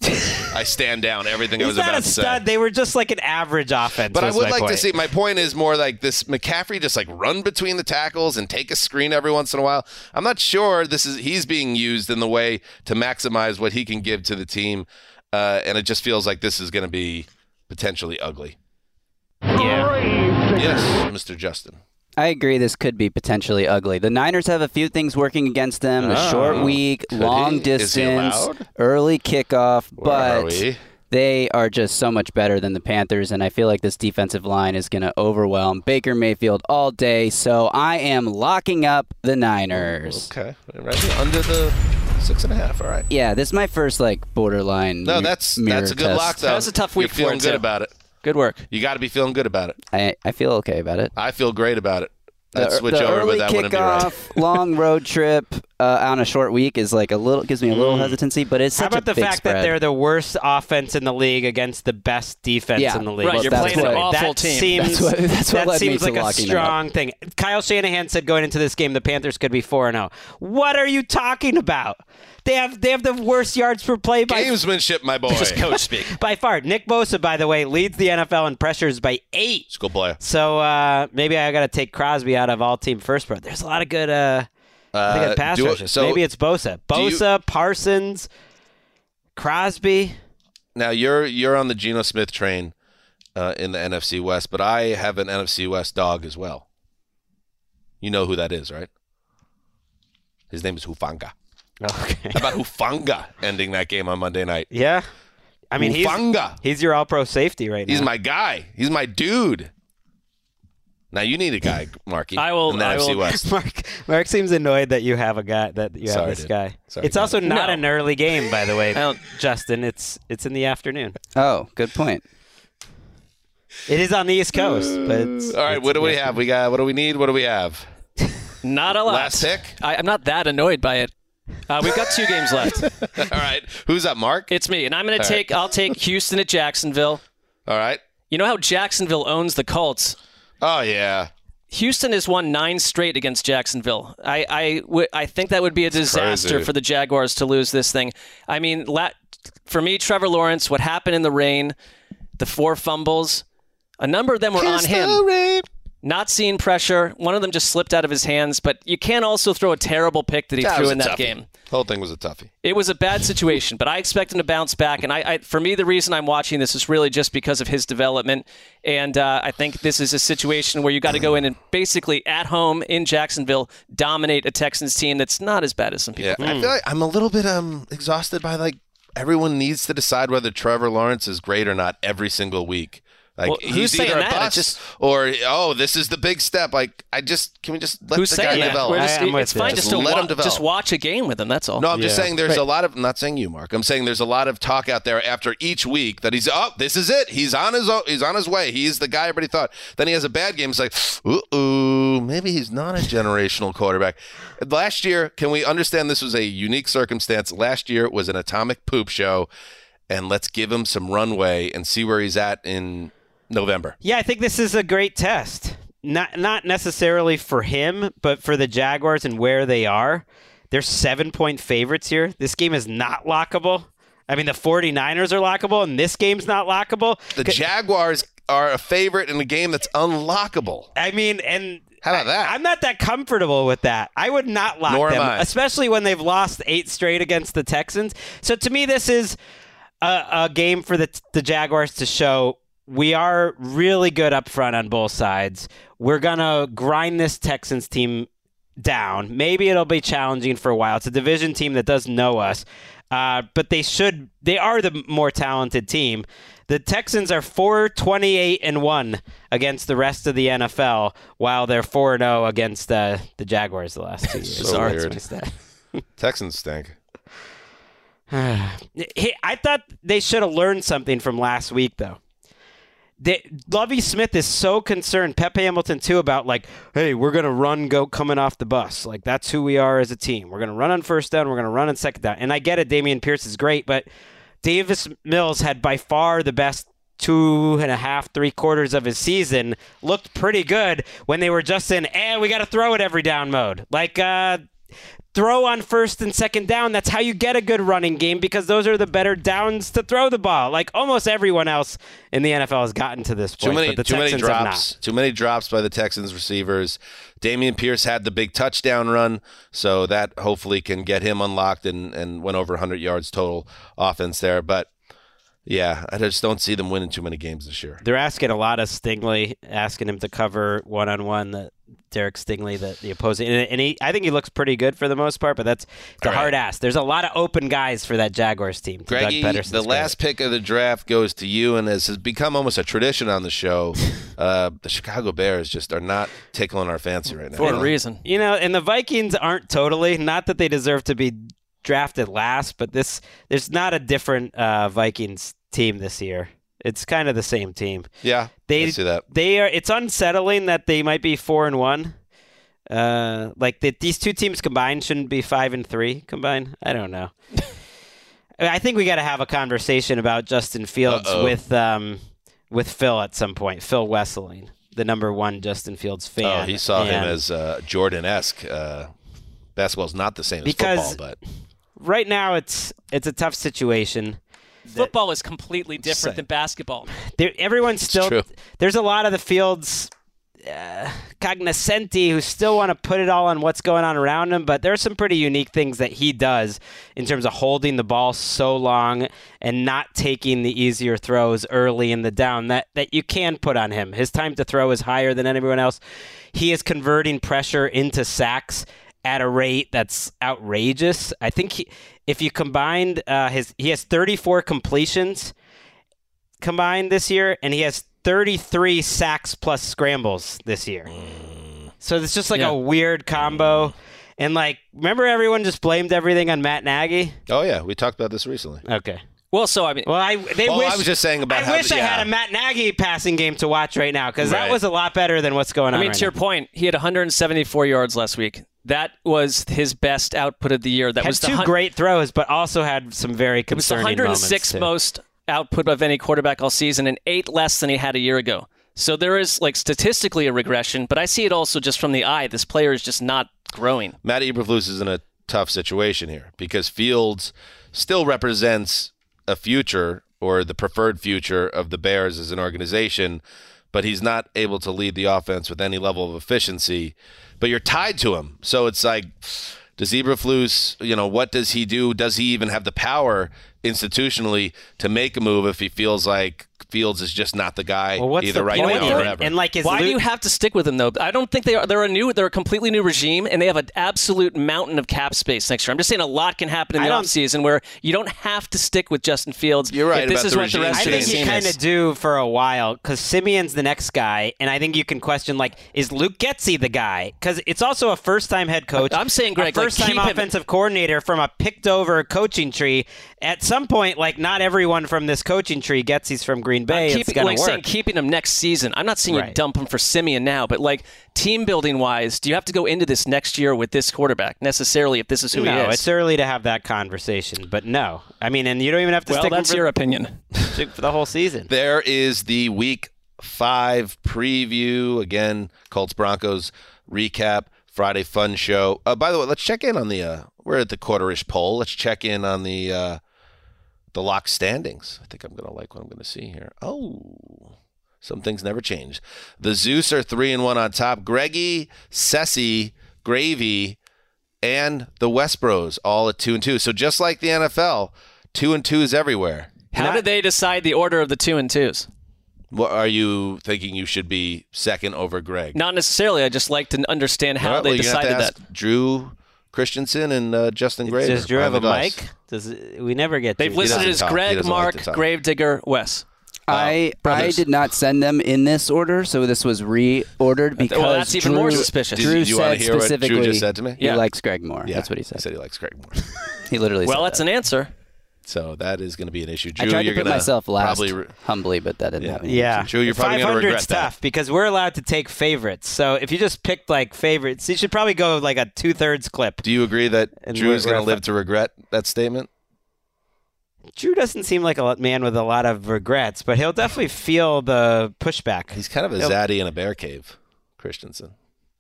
I stand down everything I was He's not about a to stud. say. They were just like an average offense. But I was would my like point. to see, my point is more like this McCaffrey just like run between the tackles and take a screen every once in a while. I'm not sure this is he's being used in the way to maximize what he can give to the team. Uh, and it just feels like this is going to be potentially ugly. Yeah. Yes, Mister Justin. I agree this could be potentially ugly. The Niners have a few things working against them. A Oh. short week, Could long he? Is he distance, allowed? early kickoff, Where are but we? they are just so much better than the Panthers, and I feel like this defensive line is going to overwhelm Baker Mayfield all day, so I am locking up the Niners. Okay. Right under the six and a half. All right. Yeah, this is my first like borderline No, mi- that's mirror that's a good test. lock, though. That was a tough week You're feeling for it, good too. about it. Good work. You got to be feeling good about it. I, I feel okay about it. I feel great about it. I'd The- switch the over, early but that wouldn't be right. kickoff, long road trip uh, on a short week is like a little gives me a little Mm. hesitancy, but it's How such about a the big fact spread. that they're the worst offense in the league against the best defense Yeah, in the league? right, you're that's playing an what- awful that team. Seems, That's what- that's what that led me seems to like a locking it up. strong thing. Kyle Shanahan said going into this game the Panthers could be four and oh. What are you talking about? They have they have the worst yards per play by Gamesmanship, my boy. Just coach speak. by far. Nick Bosa, by the way, leads the N F L in pressures by eight. School player. So uh, maybe I got to take Crosby out of all team first, but there's a lot of good, uh, I think Uh, good pass do it- rushers. so Maybe it's Bosa, do you- Bosa, Parsons, Crosby. Now you're you're on the Geno Smith train uh, in the N F C West, but I have an N F C West dog as well. You know who that is, right? His name is Hufanga. Okay. How about Hufanga ending that game on Monday night? Yeah. I mean, he's, Hufanga. he's your all-pro safety right now. He's my guy. He's my dude. Now you need a guy, Marky. I will- In the I N F C will- West. Mark, Mark seems annoyed that you have a guy, that you have Sorry, this dude. guy. Sorry, it's guy. also not No. an early game, by the way, I don't- Justin. It's it's in the afternoon. Oh, good point. It is on the East Coast, but it's, All right, it's what do in the we have? We got. What do we need? What do we have? Not a lot. Last pick. I, I'm not that annoyed by it. Uh, we've got two games left. All right, who's up, Mark? It's me, and I'm going All to take. I'll take Houston at Jacksonville. All right. You know how Jacksonville owns the Colts? Oh yeah. Houston has won nine straight against Jacksonville. I I, w- I think that would be a disaster crazy. for the Jaguars to lose this thing. I mean, la- for me, Trevor Lawrence, what happened in the rain, the four fumbles, a number of them were on him. Not seeing pressure. One of them just slipped out of his hands, but you can't also throw a terrible pick that he That threw was in a that toughie. game. The whole thing was a toughie. It was a bad situation, but I expect him to bounce back. And I, I for me, the reason I'm watching this is really just because of his development. And uh, I think this is a situation where you got to go in and basically at home in Jacksonville dominate a Texans team that's not as bad as some people. Yeah, think. I feel like I'm a little bit um exhausted by like everyone needs to decide whether Trevor Lawrence is great or not every single week. Like Well, he's who's saying either a that? bust Just- or oh, this is the big step. Like I just can we just let Who's the guy saying that? develop? We're just- I am it's with fine you. just Just to let wa- him develop. just watch a game with him. That's all. No, I'm just Yeah. saying there's Right. a lot of, I'm not saying you, Mark. I'm saying there's a lot of talk out there after each week that he's, oh, this is it. He's on his own, he's on his way. He's the guy everybody thought. Then he has a bad game. It's like, ooh, maybe he's not a generational quarterback. Last year, can we understand this was a unique circumstance? Last year was an atomic poop show, and let's give him some runway and see where he's at in November. Yeah, I think this is a great test. Not not necessarily for him, but for the Jaguars and where they are. They're seven-point favorites here. This game is not lockable. I mean, the 49ers are lockable, and this game's not lockable. The Jaguars are a favorite in a game that's unlockable. I mean, and how about that? I, I'm not that comfortable with that. I would not lock Nor am them, I. especially when they've lost eight straight against the Texans. So to me, this is a, a game for the the Jaguars to show we are really good up front on both sides. We're gonna grind this Texans team down. Maybe it'll be challenging for a while. It's a division team that does know us. Uh, but they should. They are the more talented team. The Texans are four twenty-eight and one against the rest of the N F L, while they're four and zero against uh, the Jaguars the last two years. So Sorry, weird. it's my stat. Texans stink. Hey, I thought they should have learned something from last week, though. They, Lovie Smith is so concerned, Pep Hamilton too, about like, hey, we're going to run go coming off the bus. Like, that's who we are as a team. We're going to run on first down. We're going to run on second down. And I get it, Dameon Pierce is great, but Davis Mills had by far the best two and a half, three quarters of his season, looked pretty good when they were just in, eh, we got to throw it every down mode. Like, uh, throw on first and second down. That's how you get a good running game because those are the better downs to throw the ball. Like almost everyone else in the N F L has gotten to this point. Too many, but the too many Texans have drops. not. Too many drops by the Texans receivers. Dameon Pierce had the big touchdown run, so that hopefully can get him unlocked and, and went over one hundred yards total offense there. But yeah, I just don't see them winning too many games this year. They're asking a lot of Stingley, asking him to cover one on one. The Derek Stingley, the, the opposing, and, and he, I think he looks pretty good for the most part. But that's it's a All right. hard ask. There's a lot of open guys for that Jaguars team. to Doug Greggy, Pedersen's the credit. last pick of the draft goes to you, and as has become almost a tradition on the show, uh, the Chicago Bears just are not tickling our fancy right now. For a reason. You know, and the Vikings aren't totally, not that they deserve to be drafted last, but this there's not a different uh, Vikings team this year. It's kind of the same team. Yeah, they I see that. They are. It's unsettling that they might be four and one. Uh, like that, these two teams combined shouldn't be five and three combined. I don't know. I think we got to have a conversation about Justin Fields Uh-oh. with um with Phil at some point. Phil Wesseling, the number one Justin Fields fan. Oh, he saw him And as uh, Jordan-esque. Uh, basketball's not the same as Because- football, but right now it's it's a tough situation. Football is completely different Same. than basketball. There, everyone's still true. there's a lot of the Fields uh, cognoscenti who still want to put it all on what's going on around him, but there are some pretty unique things that he does in terms of holding the ball so long and not taking the easier throws early in the down that, that you can put on him. His time to throw is higher than everyone else. He is converting pressure into sacks at a rate that's outrageous. I think he, if you combined uh, his, he has thirty-four completions combined this year, and he has thirty-three sacks plus scrambles this year. So it's just like Yeah. a weird combo. And like, remember everyone just blamed everything on Matt Nagy? oh yeah, we talked about this recently. Okay. Well, so I mean, Well, I they Well, wish I was just saying about I how- wish I yeah. had a Matt Nagy passing game to watch right now because that Right. was a lot better than what's going on. I mean, right to your now. point, he had one hundred seventy-four yards last week. That was his best output of the year. That Had was the two hun- great throws, but also had some very It was the concerning one hundred moments, sixth too. most output of any quarterback all season, and eight less than he had a year ago. So there is like statistically a regression, but I see it also just from the eye. This player is just not growing. Matt Eberflus is in a tough situation here because Fields still represents a future or the preferred future of the Bears as an organization, but he's not able to lead the offense with any level of efficiency. But you're tied to him. So it's like, does Eberflus, you know, what does he do? Does he even have the power institutionally to make a move if he feels like Fields is just not the guy, well, what's either the right point now or then? whatever. And like, is Why Luke- do you have to stick with them though? I don't think they are. They're a new. They're a completely new regime, and they have an absolute mountain of cap space next year. I'm just saying a lot can happen in the offseason where you don't have to stick with Justin Fields. You're right If this about is the what the regime rest I of the think team you kind is. of do for a while because Simeon's the next guy, and I think you can question like, is Luke Getsy the guy? Because it's also a first-time head coach. I'm saying, Greg, a like, first-time keep him- offensive coordinator from a picked-over coaching tree. At some point, like not everyone from this coaching tree Getsy's from Green Bay. Keep, it's gonna like work. saying keeping him next season. I'm not saying you Right. dump him for Simeon now, but like team building wise, do you have to go into this next year with this quarterback necessarily if this is who no, he is? it's early to have that conversation, but no. I mean, and you don't even have to well, stick that's him for, your opinion. stick for the whole season. There is the week five preview. Again, Colts Broncos recap, Friday fun show. Uh, by the way, let's check in on the, uh, we're at the quarter-ish poll. Let's check in on the, uh, the lock standings. I think I'm going to like what I'm going to see here. Oh, some things never change. The Zeus are three and one on top. Greggy, Ceci, Gravy, and the Westbros all at two and two. So just like the N F L, two and twos everywhere. How Not- did they decide the order of the two and twos? What are you thinking? You should be second over Greg? Not necessarily. I just like to understand how All right, they well, you're gonna decided have to that. ask Drew Christensen and uh, Justin Graver. Does Drew have a behind the dice. mic? Does we never get? They've to listed doesn't it as talk. He Greg, doesn't like Mark, to talk. Gravedigger, Wes. I I brothers. did not send them in this order, so this was reordered because Well, that's even Drew, more suspicious. Drew Did you- do you wanna said hear what Drew specifically just said to me? he Yeah. likes Greg Moore. Yeah, That's what he He said. said he likes Greg Moore. He literally Well, said that's that. an answer. So that is going to be an issue. I Drew, tried you're to put gonna myself last probably re- humbly, but that didn't Yeah. happen. Yeah, Drew, you're probably five gonna regret hundred's that. tough because we're allowed to take favorites. So if you just picked like favorites, you should probably go like a two thirds clip. Do you agree that And Drew is we're- going to we're- live to regret that statement? Drew doesn't seem like a man with a lot of regrets, but he'll definitely feel the pushback. He's kind of a He'll- zaddy in a bear cave, Christensen.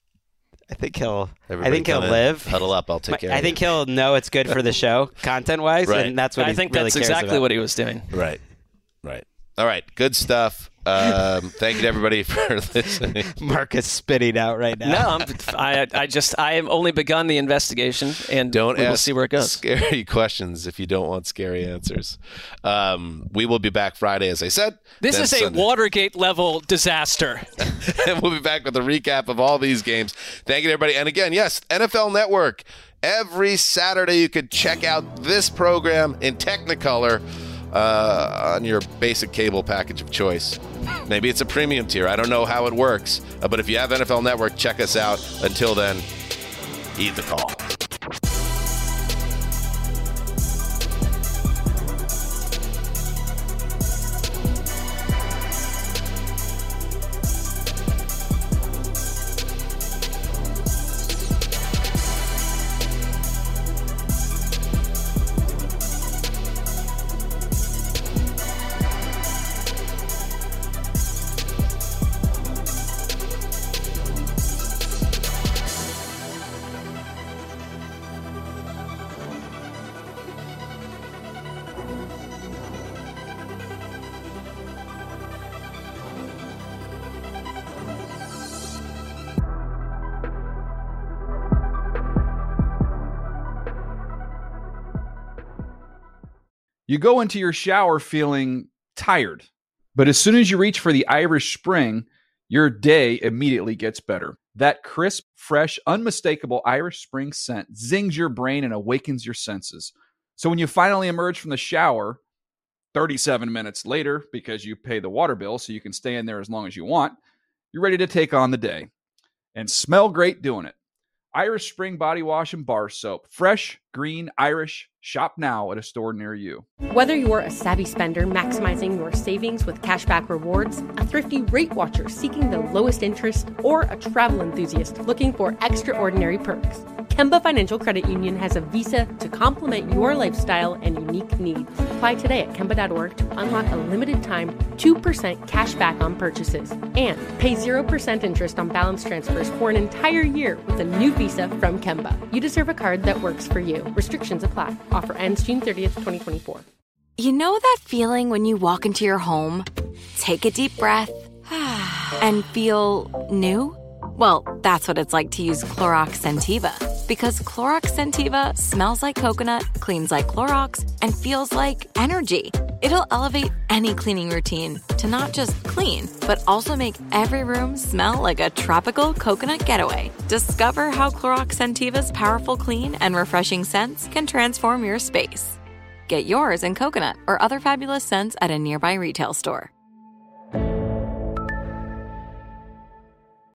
I think he'll. Everybody I think he'll come in, live. Huddle up. I'll take care I of think you. he'll know it's good for the show, content wise, Right. and that's what I he think really that's cares exactly about. what he was doing. Right. Right. All right. Good stuff. Um, thank you to everybody for listening. Marcus spitting out right now. No, I'm, I, I just, I have only begun the investigation, and Don't we will ask see where it goes. scary questions if you don't want scary answers. Um, we will be back Friday, as I said. This then is a Sunday. Watergate level disaster. And we'll be back with a recap of all these games. Thank you to everybody. And again, yes, N F L Network. Every Saturday you could check out this program in Technicolor uh, on your basic cable package of choice. Maybe it's a premium tier. I don't know how it works. Uh, but if you have N F L Network, check us out. Until then, eat the call. You go into your shower feeling tired, but as soon as you reach for the Irish Spring, your day immediately gets better. That crisp, fresh, unmistakable Irish Spring scent zings your brain and awakens your senses. So when you finally emerge from the shower, thirty-seven minutes later, because you pay the water bill so you can stay in there as long as you want, you're ready to take on the day and smell great doing it. Irish Spring Body Wash and Bar Soap. Fresh, green, Irish. Shop now at a store near you. Whether you're a savvy spender maximizing your savings with cashback rewards, a thrifty rate watcher seeking the lowest interest, or a travel enthusiast looking for extraordinary perks, Kemba Financial Credit Union has a visa to complement your lifestyle and unique needs. Apply today at Kemba dot org to unlock a limited time two percent cash back on purchases and pay zero percent interest on balance transfers for an entire year with a new visa from Kemba. You deserve a card that works for you. Restrictions apply. Offer ends June thirtieth, twenty twenty-four. You know that feeling when you walk into your home, take a deep breath, and feel new? Well, that's what it's like to use Clorox Scentiva. Because Clorox Scentiva smells like coconut, cleans like Clorox, and feels like energy. It'll elevate any cleaning routine to not just clean, but also make every room smell like a tropical coconut getaway. Discover how Clorox Scentiva's powerful clean and refreshing scents can transform your space. Get yours in coconut or other fabulous scents at a nearby retail store.